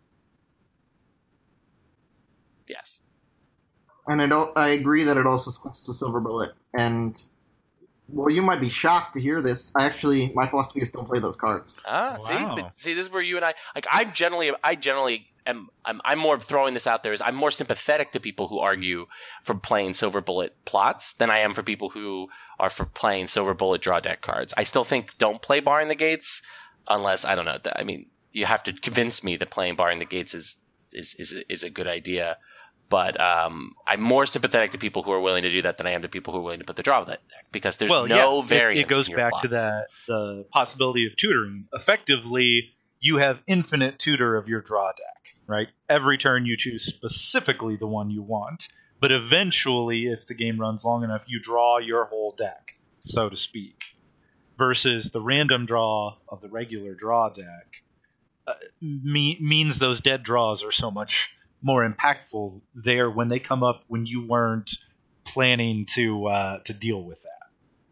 yes. And I don't. I agree that it also splits to Silver Bullet. And well, you might be shocked to hear this. I actually, my philosophy is don't play those cards. Ah, see, Wow. But- see, this is where you and I like. I'm generally, I generally am. I'm, I'm more throwing this out there. Is I'm more sympathetic to people who argue for playing Silver Bullet plots than I am for people who are for playing Silver Bullet draw deck cards. I still think don't play Barring the Gates unless I don't know. I mean, you have to convince me that playing Barring the Gates is is is a, is a good idea. But um, I'm more sympathetic to people who are willing to do that than I am to people who are willing to put the draw of that deck because there's well, no yeah, variance. It, it goes in your back plots. to that the possibility of tutoring. Effectively, you have infinite tutor of your draw deck, right? Every turn you choose specifically the one you want, but eventually, if the game runs long enough, you draw your whole deck, so to speak. Versus the random draw of the regular draw deck uh, me- means those dead draws are so much more impactful there when they come up when you weren't planning to uh, to deal with that.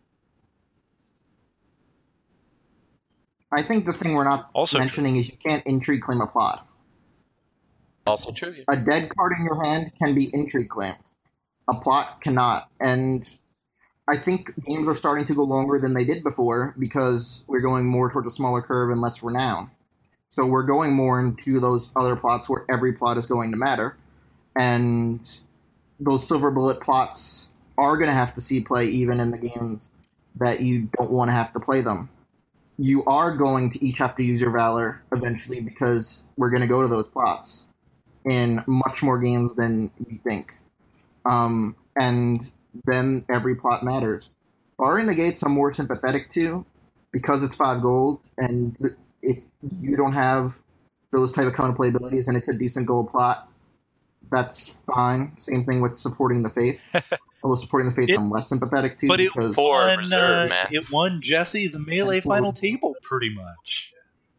I think the thing we're not Also mentioning is you can't intrigue claim a plot. Also true. A dead card in your hand can be intrigue claimed. A plot cannot. And I think games are starting to go longer than they did before because we're going more towards a smaller curve and less renown. So we're going more into those other plots where every plot is going to matter. And those Silver Bullet plots are going to have to see play even in the games that you don't want to have to play them. You are going to each have to use your Valor eventually because we're going to go to those plots in much more games than you think. Um, and then every plot matters. Barring the Gates I'm more sympathetic to because it's five gold, and if you don't have those type of counterplay abilities and it's a decent gold plot, that's fine. Same thing with Supporting the Faith. Although Supporting the Faith It- I'm less sympathetic to But it because For won, reserve, uh, man. it won Jesse the melee final table pretty much.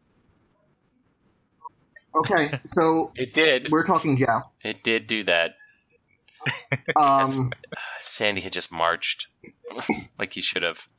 okay, so It did. we're talking Jeff. It did do that. Um, Sandy had just marched like he should have.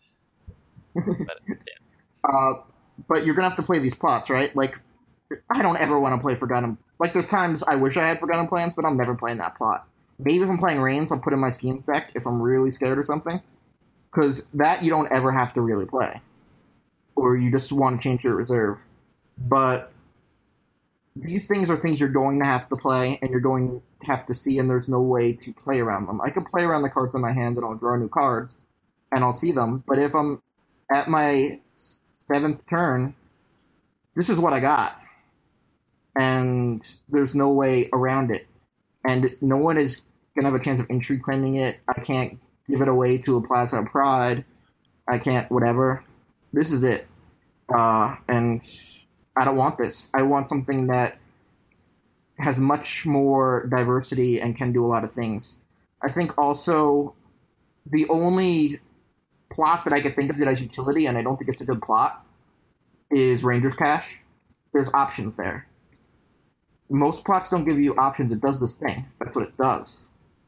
uh, but you're gonna have to play these plots, right? Like, I don't ever want to play Forgotten. Like, there's times I wish I had Forgotten Plans, but I'm never playing that plot. Maybe if I'm playing Reigns, I'll put in my Schemes deck if I'm really scared or something. Because that you don't ever have to really play. Or you just want to change your reserve. But these things are things you're going to have to play, and you're going to have to see, and there's no way to play around them. I can play around the cards in my hand, and I'll draw new cards, and I'll see them. But if I'm at my seventh turn, this is what I got. And there's no way around it. And no one is going to have a chance of intrigue claiming it. I can't give it away to a Plaza of Pride. I can't whatever. This is it. Uh, and I don't want this. I want something that has much more diversity and can do a lot of things. I think also the only plot that I could think of that has utility, and I don't think it's a good plot, is Ranger's Cache. There's options there. Most plots don't give you options. It does this thing. That's what it does.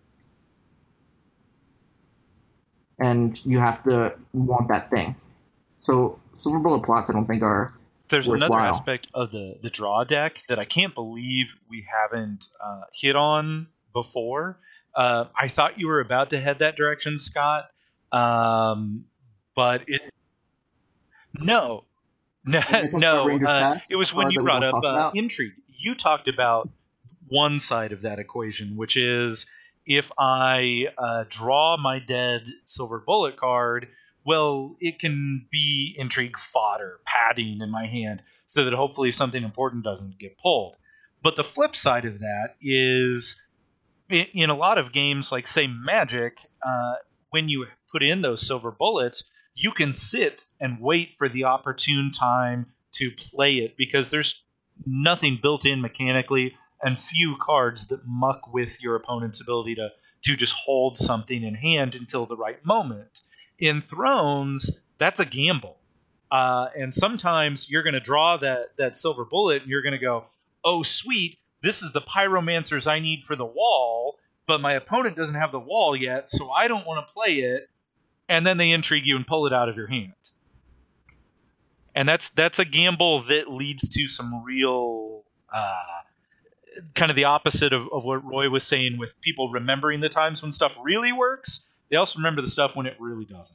And you have to want that thing. So Silver Bullet plots I don't think are There's another worthwhile. aspect of the, the draw deck that I can't believe we haven't uh, hit on before. Uh, I thought you were about to head that direction, Scott, um, but it no, no, You talked about no. Ranger's Uh, Cache? it was when Card you that we brought don't up talk uh, about? intrigue. You talked about one side of that equation, which is if I uh, draw my dead Silver Bullet card, well, it can be intrigue fodder, padding in my hand, so that hopefully something important doesn't get pulled. But the flip side of that is, in, in a lot of games, like, say, Magic, uh, when you put in those Silver Bullets, you can sit and wait for the opportune time to play it, because there's nothing built in mechanically and few cards that muck with your opponent's ability to to just hold something in hand until the right moment. In Thrones, that's a gamble. Uh, and sometimes you're going to draw that, that silver bullet and you're going to go, oh, sweet, this is the pyromancers I need for the wall, but my opponent doesn't have the wall yet, so I don't want to play it. And then they intrigue you and pull it out of your hand. And that's that's a gamble that leads to some real, uh, kind of the opposite of, of what Roy was saying with people remembering the times when stuff really works. They also remember the stuff when it really doesn't.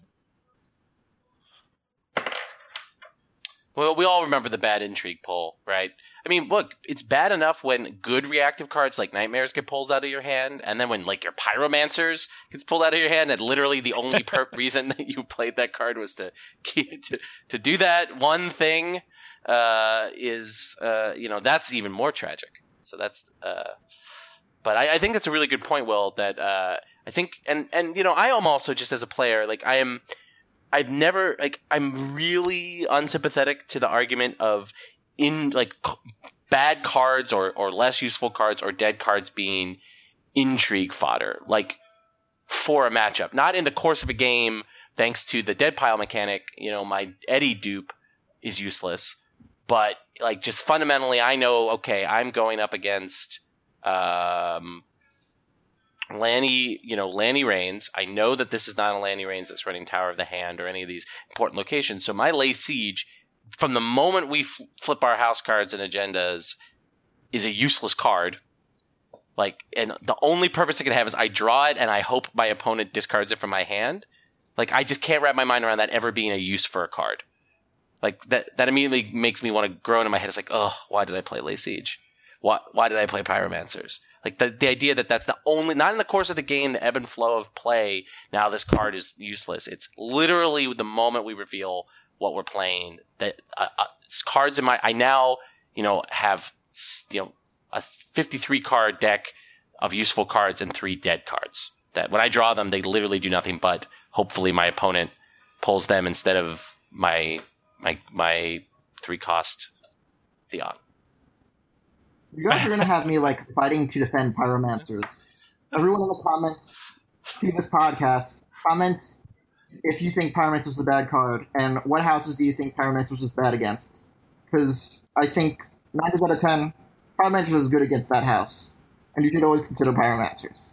Well, we all remember the bad intrigue pull, right? I mean, look, it's bad enough when good reactive cards like Nightmares get pulled out of your hand, and then when like your Pyromancers gets pulled out of your hand, and literally the only per- reason that you played that card was to to, to do that one thing uh, is, uh, you know, that's even more tragic. So that's, uh, but I, I think that's a really good point, Will. That uh, I think, and and you know, I am also just as a player, like I am. I've never, like, I'm really unsympathetic to the argument of in, like, c- bad cards or, or less useful cards or dead cards being intrigue fodder, like, for a matchup. Not in the course of a game, thanks to the dead pile mechanic, you know, my Eddie dupe is useless. But, like, just fundamentally, I know, okay, I'm going up against, um... Lanny, you know, Lanny Reigns. I know that this is not a Lanny Reigns that's running Tower of the Hand or any of these important locations. So my Lay Siege, from the moment we f- flip our house cards and agendas, is a useless card. Like, and the only purpose it can have is I draw it and I hope my opponent discards it from my hand. Like, I just can't wrap my mind around that ever being a use for a card. Like, that that immediately makes me want to groan in my head. It's like, oh, why did I play Lay Siege? Why, why did I play Pyromancers? Like, the, the idea that that's the only, not in the course of the game, the ebb and flow of play, now this card is useless. It's literally the moment we reveal what we're playing, that uh, uh, cards in my, I now, you know, have, you know, a fifty-three card deck of useful cards and three dead cards. That when I draw them, they literally do nothing but hopefully my opponent pulls them instead of my, my, my three cost Theon. You guys are going to have me, like, fighting to defend Pyromancers. Everyone in the comments to this podcast, comment if you think Pyromancers is a bad card, and what houses do you think Pyromancers is bad against? Because I think nine out of ten, Pyromancers is good against that house. And you should always consider Pyromancers.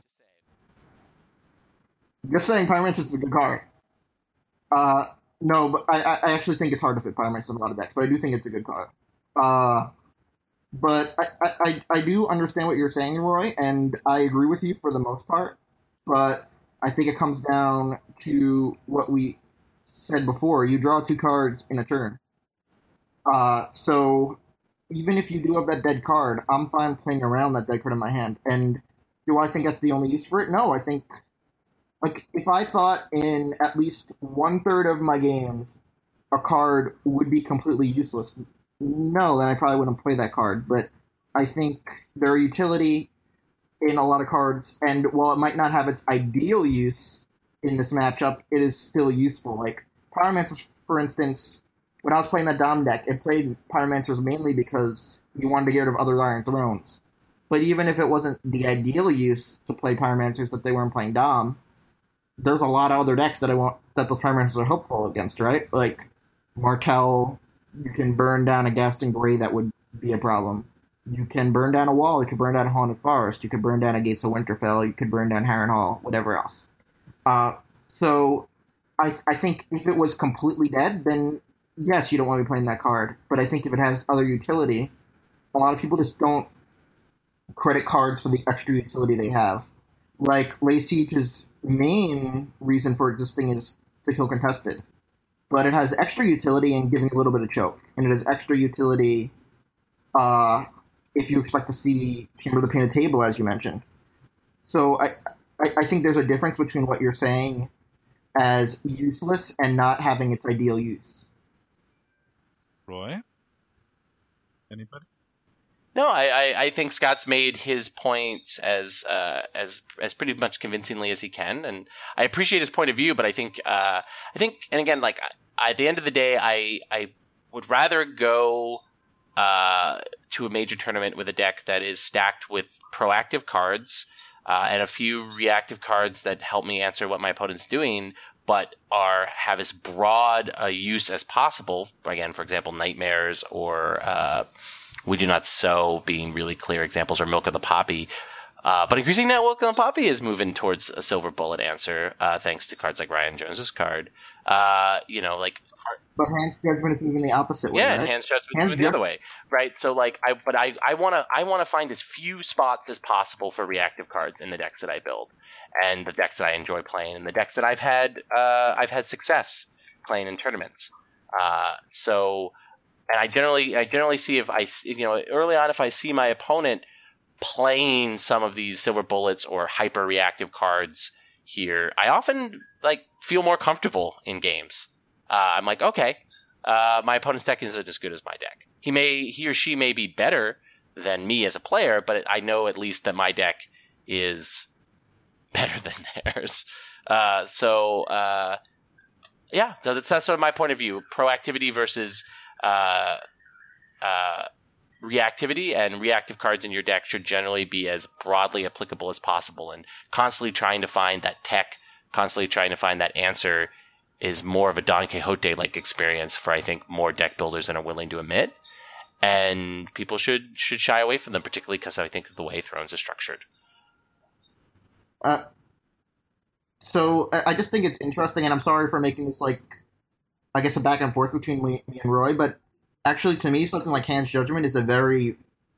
Just saying Pyromancers is a good card. Uh, no, but I, I actually think it's hard to fit Pyromancers in a lot of decks, but I do think it's a good card. Uh... But I, I, I do understand what you're saying, Roy, and I agree with you for the most part. But I think it comes down to what we said before. You draw two cards in a turn. Uh, so even if you do have that dead card, I'm fine playing around that dead card in my hand. And do I think that's the only use for it? No, I think, like, if I thought in at least one-third of my games a card would be completely useless, no, then I probably wouldn't play that card. But I think there are utility in a lot of cards, and while it might not have its ideal use in this matchup, it is still useful. Like, Pyromancers, for instance, when I was playing that Dom deck, it played Pyromancers mainly because you wanted to get rid of other Iron Thrones. But even if it wasn't the ideal use to play Pyromancers, that they weren't playing Dom, there's a lot of other decks that I want that those Pyromancers are helpful against, right? Like, Martel... You can burn down a Gaston Grey, that would be a problem. You can burn down a wall, you could burn down a Haunted Forest, you could burn down a Gates of Winterfell, you could burn down Harrenhal, whatever else. Uh, so, I I think if it was completely dead, then yes, you don't want to be playing that card. But I think if it has other utility, a lot of people just don't credit cards for the extra utility they have. Like, Lay Siege's main reason for existing is to kill contested. But it has extra utility in giving a little bit of choke. And it has extra utility uh, if you expect to see Chamber of the Painted Table, as you mentioned. So I, I, I think there's a difference between what you're saying as useless and not having its ideal use. Roy? Anybody? No, I, I, I think Scott's made his points as uh, as as pretty much convincingly as he can, and I appreciate his point of view. But I think uh, I think, and again, like I, at the end of the day, I I would rather go uh, to a major tournament with a deck that is stacked with proactive cards uh, and a few reactive cards that help me answer what my opponent's doing, but are have as broad a use as possible. Again, for example, Nightmares or uh, We Do Not Sow being really clear examples, or Milk of the Poppy. Uh, but increasing that Milk of the Poppy is moving towards a silver bullet answer, uh, thanks to cards like Ryan Jones's card. Uh, you know, like. But Hand's Judgment is moving the opposite way. Yeah, right? and Hand's Judgment is Hand's moving the other way, right? So, like, I but I I want to I want to find as few spots as possible for reactive cards in the decks that I build, and the decks that I enjoy playing, and the decks that I've had uh, I've had success playing in tournaments. Uh, so, and I generally I generally see if I you know early on if I see my opponent playing some of these silver bullets or hyper reactive cards here, I often like feel more comfortable in games. Uh, I'm like, okay, uh, my opponent's deck isn't as good as my deck. He may, he or she may be better than me as a player, but I know at least that my deck is better than theirs. Uh, so, uh, yeah, so that's, that's sort of my point of view. Proactivity versus uh, uh, reactivity, and reactive cards in your deck should generally be as broadly applicable as possible, and constantly trying to find that tech, constantly trying to find that answer is more of a Don Quixote-like experience for, I think, more deck builders than are willing to admit. And people should should shy away from them, particularly because I think of the way Thrones is structured. Uh, so I I just think it's interesting, and I'm sorry for making this, like, I guess a back and forth between me, me and Roy, but actually, to me, something like Hand's Judgment is a very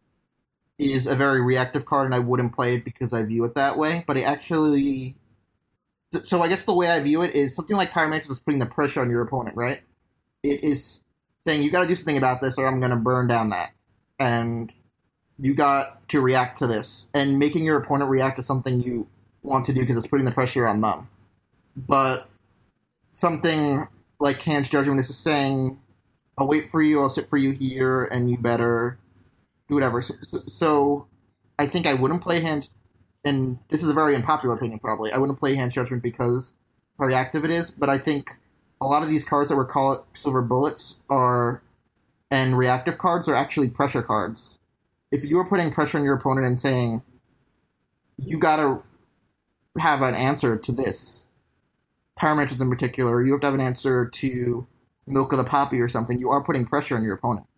is a very reactive card, and I wouldn't play it because I view it that way. But it actually... So I guess the way I view it is something like Pyromancer is putting the pressure on your opponent, right? It is saying, you got to do something about this or I'm going to burn down that. And you got to react to this. And making your opponent react to something you want to do because it's putting the pressure on them. But something like Hand's Judgment is just saying, I'll wait for you, I'll sit for you here, and you better do whatever. So, so, so I think I wouldn't play Hand's, and this is a very unpopular opinion probably, I wouldn't play Hand's Judgment because how reactive it is, but I think a lot of these cards that we call it silver bullets are, and reactive cards are actually pressure cards. If you were putting pressure on your opponent and saying, you gotta have an answer to this, Pyromancers in particular, you have to have an answer to Milk of the Poppy or something, you are putting pressure on your opponent.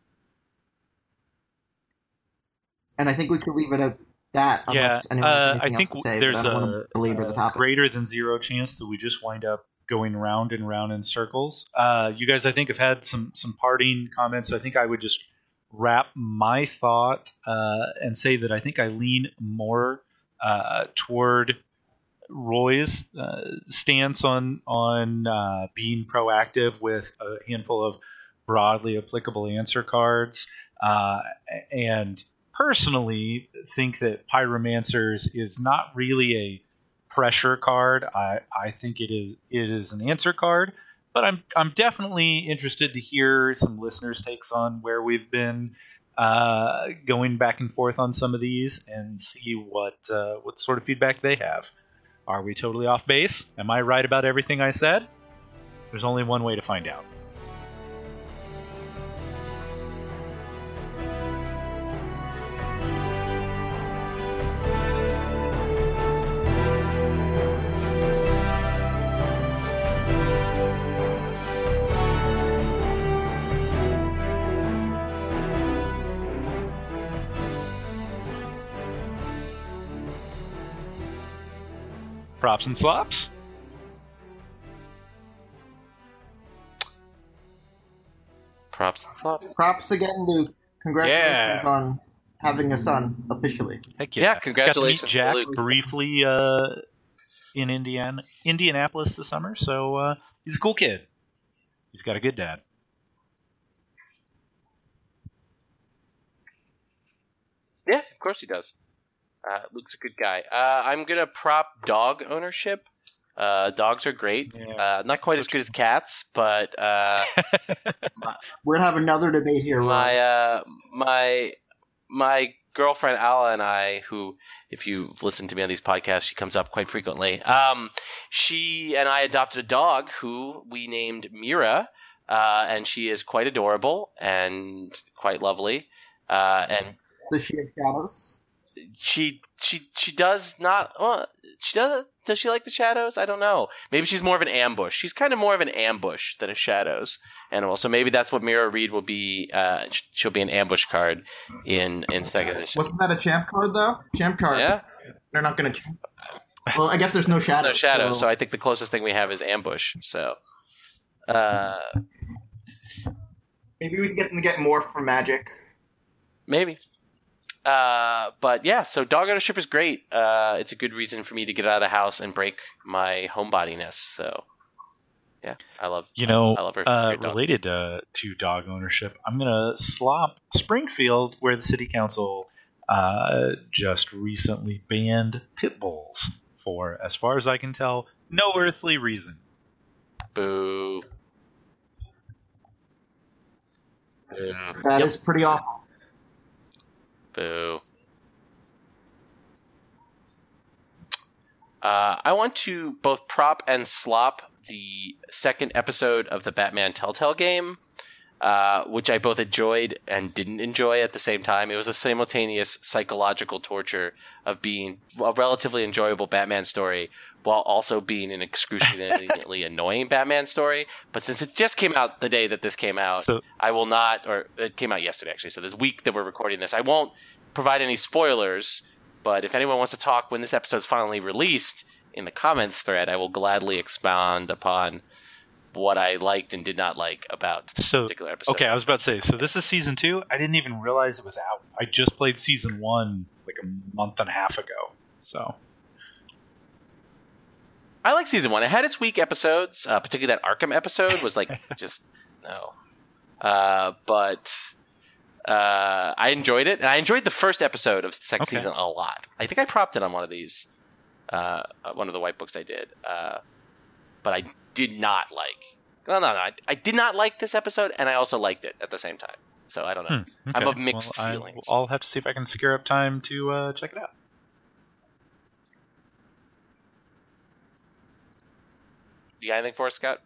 And I think we could leave it at that. Yeah, anyone has uh, I anything think else to say, there's but I don't a, want to belabor the a topic. greater than zero chance that we just wind up going round and round in circles. Uh, you guys, I think, have had some some parting comments. I think I would just wrap my thought uh, and say that I think I lean more uh, toward Roy's uh, stance on on uh, being proactive with a handful of broadly applicable answer cards, uh, and personally think that Pyromancers is not really a pressure card. I, I think it is it is an answer card, but I'm I'm definitely interested to hear some listeners' takes on where we've been uh, going back and forth on some of these, and see what uh, what sort of feedback they have. Are we totally off base? Am I right about everything I said? There's only one way to find out. Props and slops? Props and slops. Props again, Luke. Congratulations Yeah. on having a son officially. Heck Yeah, yeah! congratulations Got to to meet Jack Luke. briefly uh, in Indiana, Indianapolis this summer. So uh, he's a cool kid. He's got a good dad. Yeah, of course he does. Uh, Luke's a good guy. Uh, I'm gonna prop dog ownership. Uh, dogs are great. Yeah. Uh, not quite as good as cats, but uh, We're gonna have another debate here. Roy. my uh, my my girlfriend Ala and I, who, if you listen to me on these podcasts, she comes up quite frequently. Um, she and I adopted a dog who we named Mira, uh, and she is quite adorable and quite lovely. Uh, and Does she have shadows? she she she does not. Uh, she does. Does she like the shadows? I don't know. Maybe she's more of an ambush. She's kind of more of an ambush than a shadows animal. So maybe that's what Mira Reed will be. Uh, she'll be an ambush card in in second edition. Wasn't that a champ card though? Champ card. Yeah. They're not going to. Well, I guess there's no shadows. No shadows. So... so I think the closest thing we have is ambush. So. Uh, maybe we can get them to get more from Magic. Maybe. Uh, but yeah, so dog ownership is great. Uh, it's a good reason for me to get out of the house and break my homebodiness. So, yeah, I love. You know, I love her. Uh, related to to dog ownership, I'm gonna slop Springfield, where the city council uh, just recently banned pit bulls for, as far as I can tell, no earthly reason. Boo. Boo. That Yep. is pretty awful. Boo. Uh, I want to both prop and slop the second episode of the Batman Telltale game, uh, which I both enjoyed and didn't enjoy at the same time. It was a simultaneous psychological torture of being a relatively enjoyable Batman story while also being an excruciatingly annoying Batman story. But since it just came out the day that this came out, So- I will not, or it came out yesterday actually, so this week that we're recording this, I won't provide any spoilers, but if anyone wants to talk when this episode's finally released in the comments thread, I will gladly expound upon what I liked and did not like about this So, particular episode. Okay, I was about to say, so this is season two? I didn't even realize it was out. I just played season one like a month and a half ago, so... I like season one. It had its weak episodes, uh, particularly that Arkham episode was like just no. Uh, but uh, I enjoyed it, and I enjoyed the first episode of the second Okay. season a lot. I think I propped it on one of these, uh, one of the white books I did. Uh, but I did not like. No, no, no. I, I did not like this episode, and I also liked it at the same time. So I don't know. Hmm, I'm okay. of mixed well, I- feelings. I'll have to see if I can secure up time to uh, check it out. You got anything for us, Scott?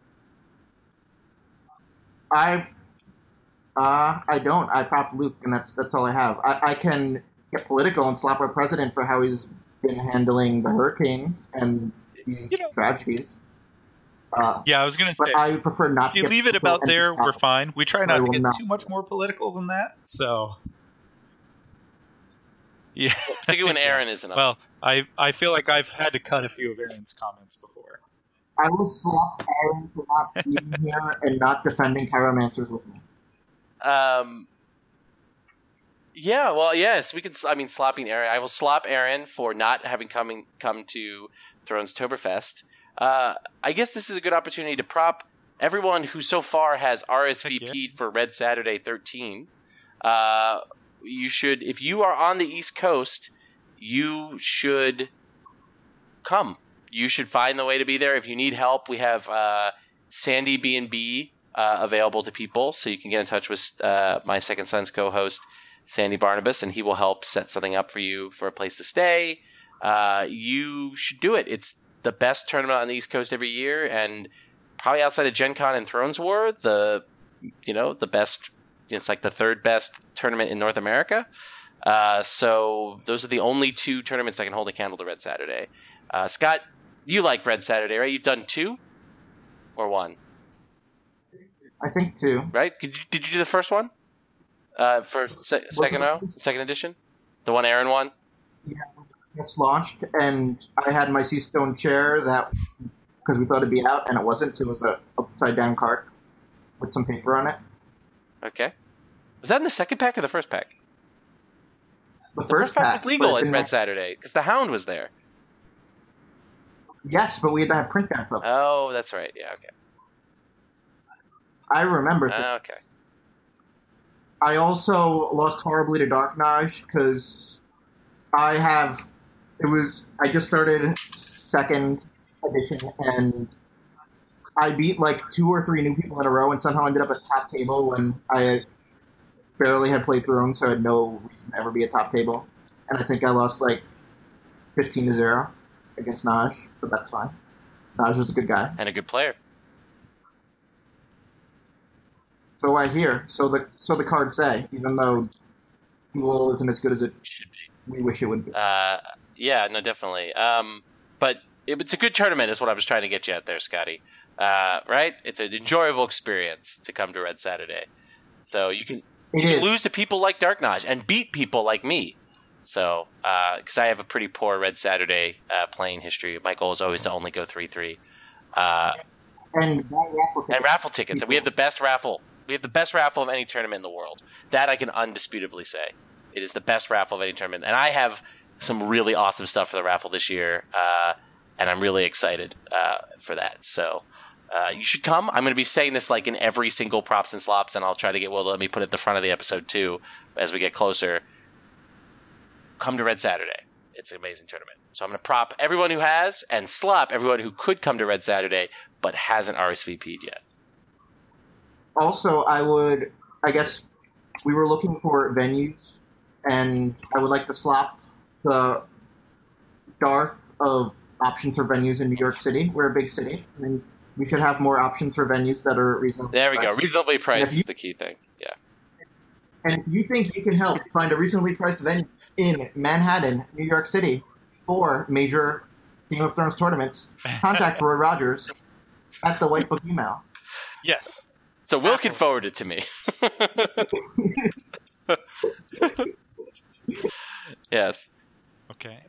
I, uh, I don't. I prop Luke, and that's that's all I have. I, I can get political and slap our president for how he's been handling the hurricanes and these You know- tragedies. Uh, Yeah, I was going to but say, I prefer not if you to get leave it political about and there, stop we're it. fine. We try I not to will get not. too much more political than that, so... Yeah. Particularly when Aaron isn't up. Well, I I feel like I've had to cut a few of Aaron's comments before. I will slap Aaron for not being here and not defending chiromancers with me. Um. Yeah, well, yes, we can. I mean, slopping Aaron. I will slop Aaron for not having coming come to Thrones Toberfest. Uh, I guess this is a good opportunity to prop everyone who so far has R S V P'd Heck yeah. for Red Saturday thirteen. Uh, you should, if you are on the East Coast, you should come. You should find the way to be there. If you need help, we have uh, Sandy B and B uh, available to people, so you can get in touch with uh, my Second Son's co-host, Sandy Barnabas, and he will help set something up for you for a place to stay. Uh, you should do it. It's the best tournament on the East Coast every year, and probably outside of Gen Con and Thrones War, the you know the best. It's like the third best tournament in North America. Uh, so those are the only two tournaments that can hold a candle to Red Saturday. Uh, Scott, you like Red Saturday, right? You've done two or one, I think too. right? Did you, did you do the first one uh, for se- second o, second edition? The one Aaron won? Just launched, and I had my Sea Stone chair that because we thought it'd be out, and it wasn't. So it was a upside down cart with some paper on it. Okay. Was that in the second pack or the first pack? The The first, first pack was legal but at in Red the- Saturday because the Hound was there. Yes, but we had to have print backs up. Oh, that's right. Yeah, okay. I remember. that. Ah, okay. I also lost horribly to Dark Nage because I have. It was. I just started second edition, and I beat like two or three new people in a row, and somehow ended up at top table when I barely had played through them, so I had no reason to ever be at top table. And I think I lost like fifteen to zero against Naj, but that's fine. Naj was a good guy. And a good player. So I hear. So the so the cards say, even though Duel isn't as good as it Should be. we wish it would be. Uh, yeah, no, definitely. Um, but it, it's a good tournament is what I was trying to get you at there, Scotty. Uh, right? It's an enjoyable experience to come to Red Saturday. So you can, you can lose to people like Darknage and beat people like me. So, because uh, I have a pretty poor Red Saturday uh, playing history. My goal is always to only go three three. Uh, and raffle tickets. And raffle tickets. And we have the best raffle. We have the best raffle of any tournament in the world. That I can undisputably say. It is the best raffle of any tournament. And I have some really awesome stuff for the raffle this year. Uh, and I'm really excited uh, for that. So uh, you should come. I'm going to be saying this like in every single Props and Slops. And I'll try to get Will to let me put it at the front of the episode too as we get closer. Come to Red Saturday. It's an amazing tournament. So I'm going to prop everyone who has and slop everyone who could come to Red Saturday but hasn't R S V P'd yet. Also, I would, I guess, we were looking for venues, and I would like to slap the Darth of options for venues in New York City. We're a big city. I mean, we should have more options for venues that are reasonably There we priced. go. Reasonably priced you, is the key thing. Yeah. And if you think you can help find a reasonably priced venue in Manhattan, New York City, for major Game of Thrones tournaments, contact Roy Rogers at the White Book email. Yes. So Will can forward it to me. Yes. Okay.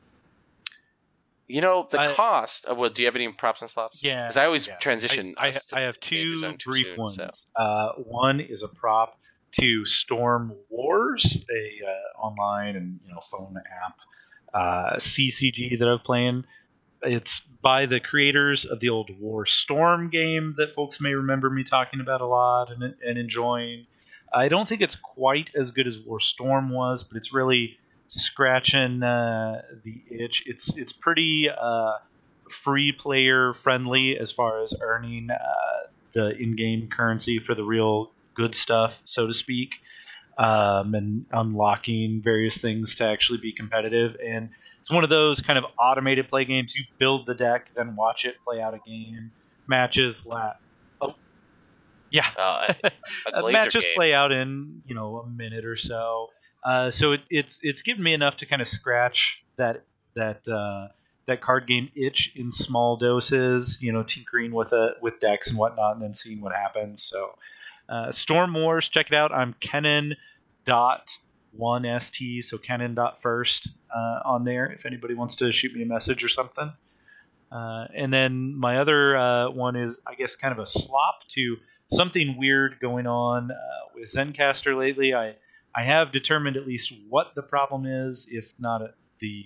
You know, the I, cost of what, do you have any props and slops? Yeah. Because I always yeah. transition. I, I, us to I have two Danger Zone too brief soon, ones. so. Uh, one is a prop to Storm Wars, a uh, online and you know phone app uh, C C G that I'm playing. It's by the creators of the old War Storm game that folks may remember me talking about a lot and, and enjoying. I don't think it's quite as good as War Storm was, but it's really scratching uh, the itch. It's it's pretty uh, free player friendly as far as earning uh, the in-game currency for the real good stuff, so to speak, um, and unlocking various things to actually be competitive. And it's one of those kind of automated play games. You build the deck, then watch it play out a game. Matches, la- oh, yeah, uh, a, a matches game. play out in you know a minute or so. Uh, so it, it's it's given me enough to kind of scratch that that uh, that card game itch in small doses. You know, tinkering with a with decks and whatnot, and then seeing what happens. So, uh, Storm Wars, check it out. I'm Kenan dot one st, so Kenan dot first uh, on there. If anybody wants to shoot me a message or something. Uh, and then my other uh, one is, I guess, kind of a slop to something weird going on uh, with Zencastr lately. I I have determined at least what the problem is, if not the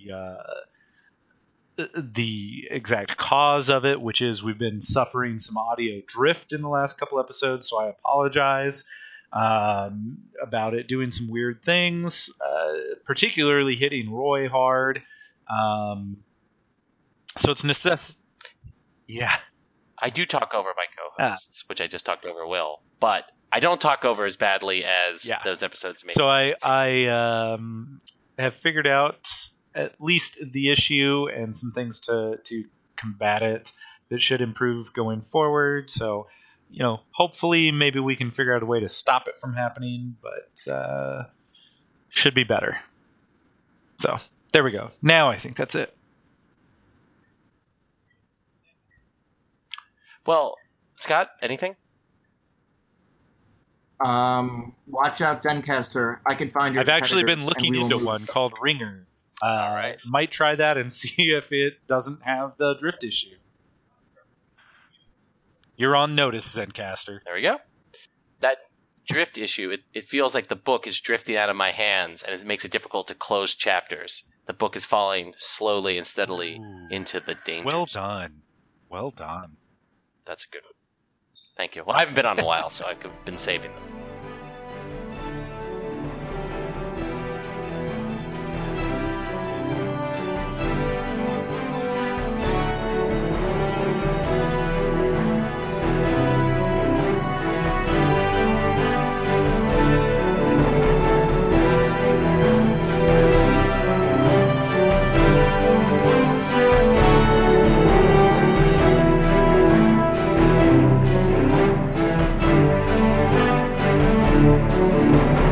uh, the exact cause of it, which is we've been suffering some audio drift in the last couple episodes, so I apologize um, about it doing some weird things, uh, particularly hitting Roy hard. Um, so it's necessary. Yeah. I do talk over my co-hosts, ah. which I just talked over Will, but I don't talk over as badly as yeah. those episodes made. So I, I um, have figured out at least the issue and some things to, to combat it that should improve going forward. So, you know, hopefully maybe we can figure out a way to stop it from happening, but uh, should be better. So there we go. Now I think that's it. Well, Scott, anything? Um, watch out, Zencastr. I can find your I've actually been looking into move. one called Ringer. Uh, All right. Might try that and see if it doesn't have the drift issue. You're on notice, Zencastr. There we go. That drift issue, it, it feels like the book is drifting out of my hands, and it makes it difficult to close chapters. The book is falling slowly and steadily Ooh. into the danger. Well done. Well done. That's a good one. Thank you. Well, I haven't been on in a while, so I've been saving them. Thank you.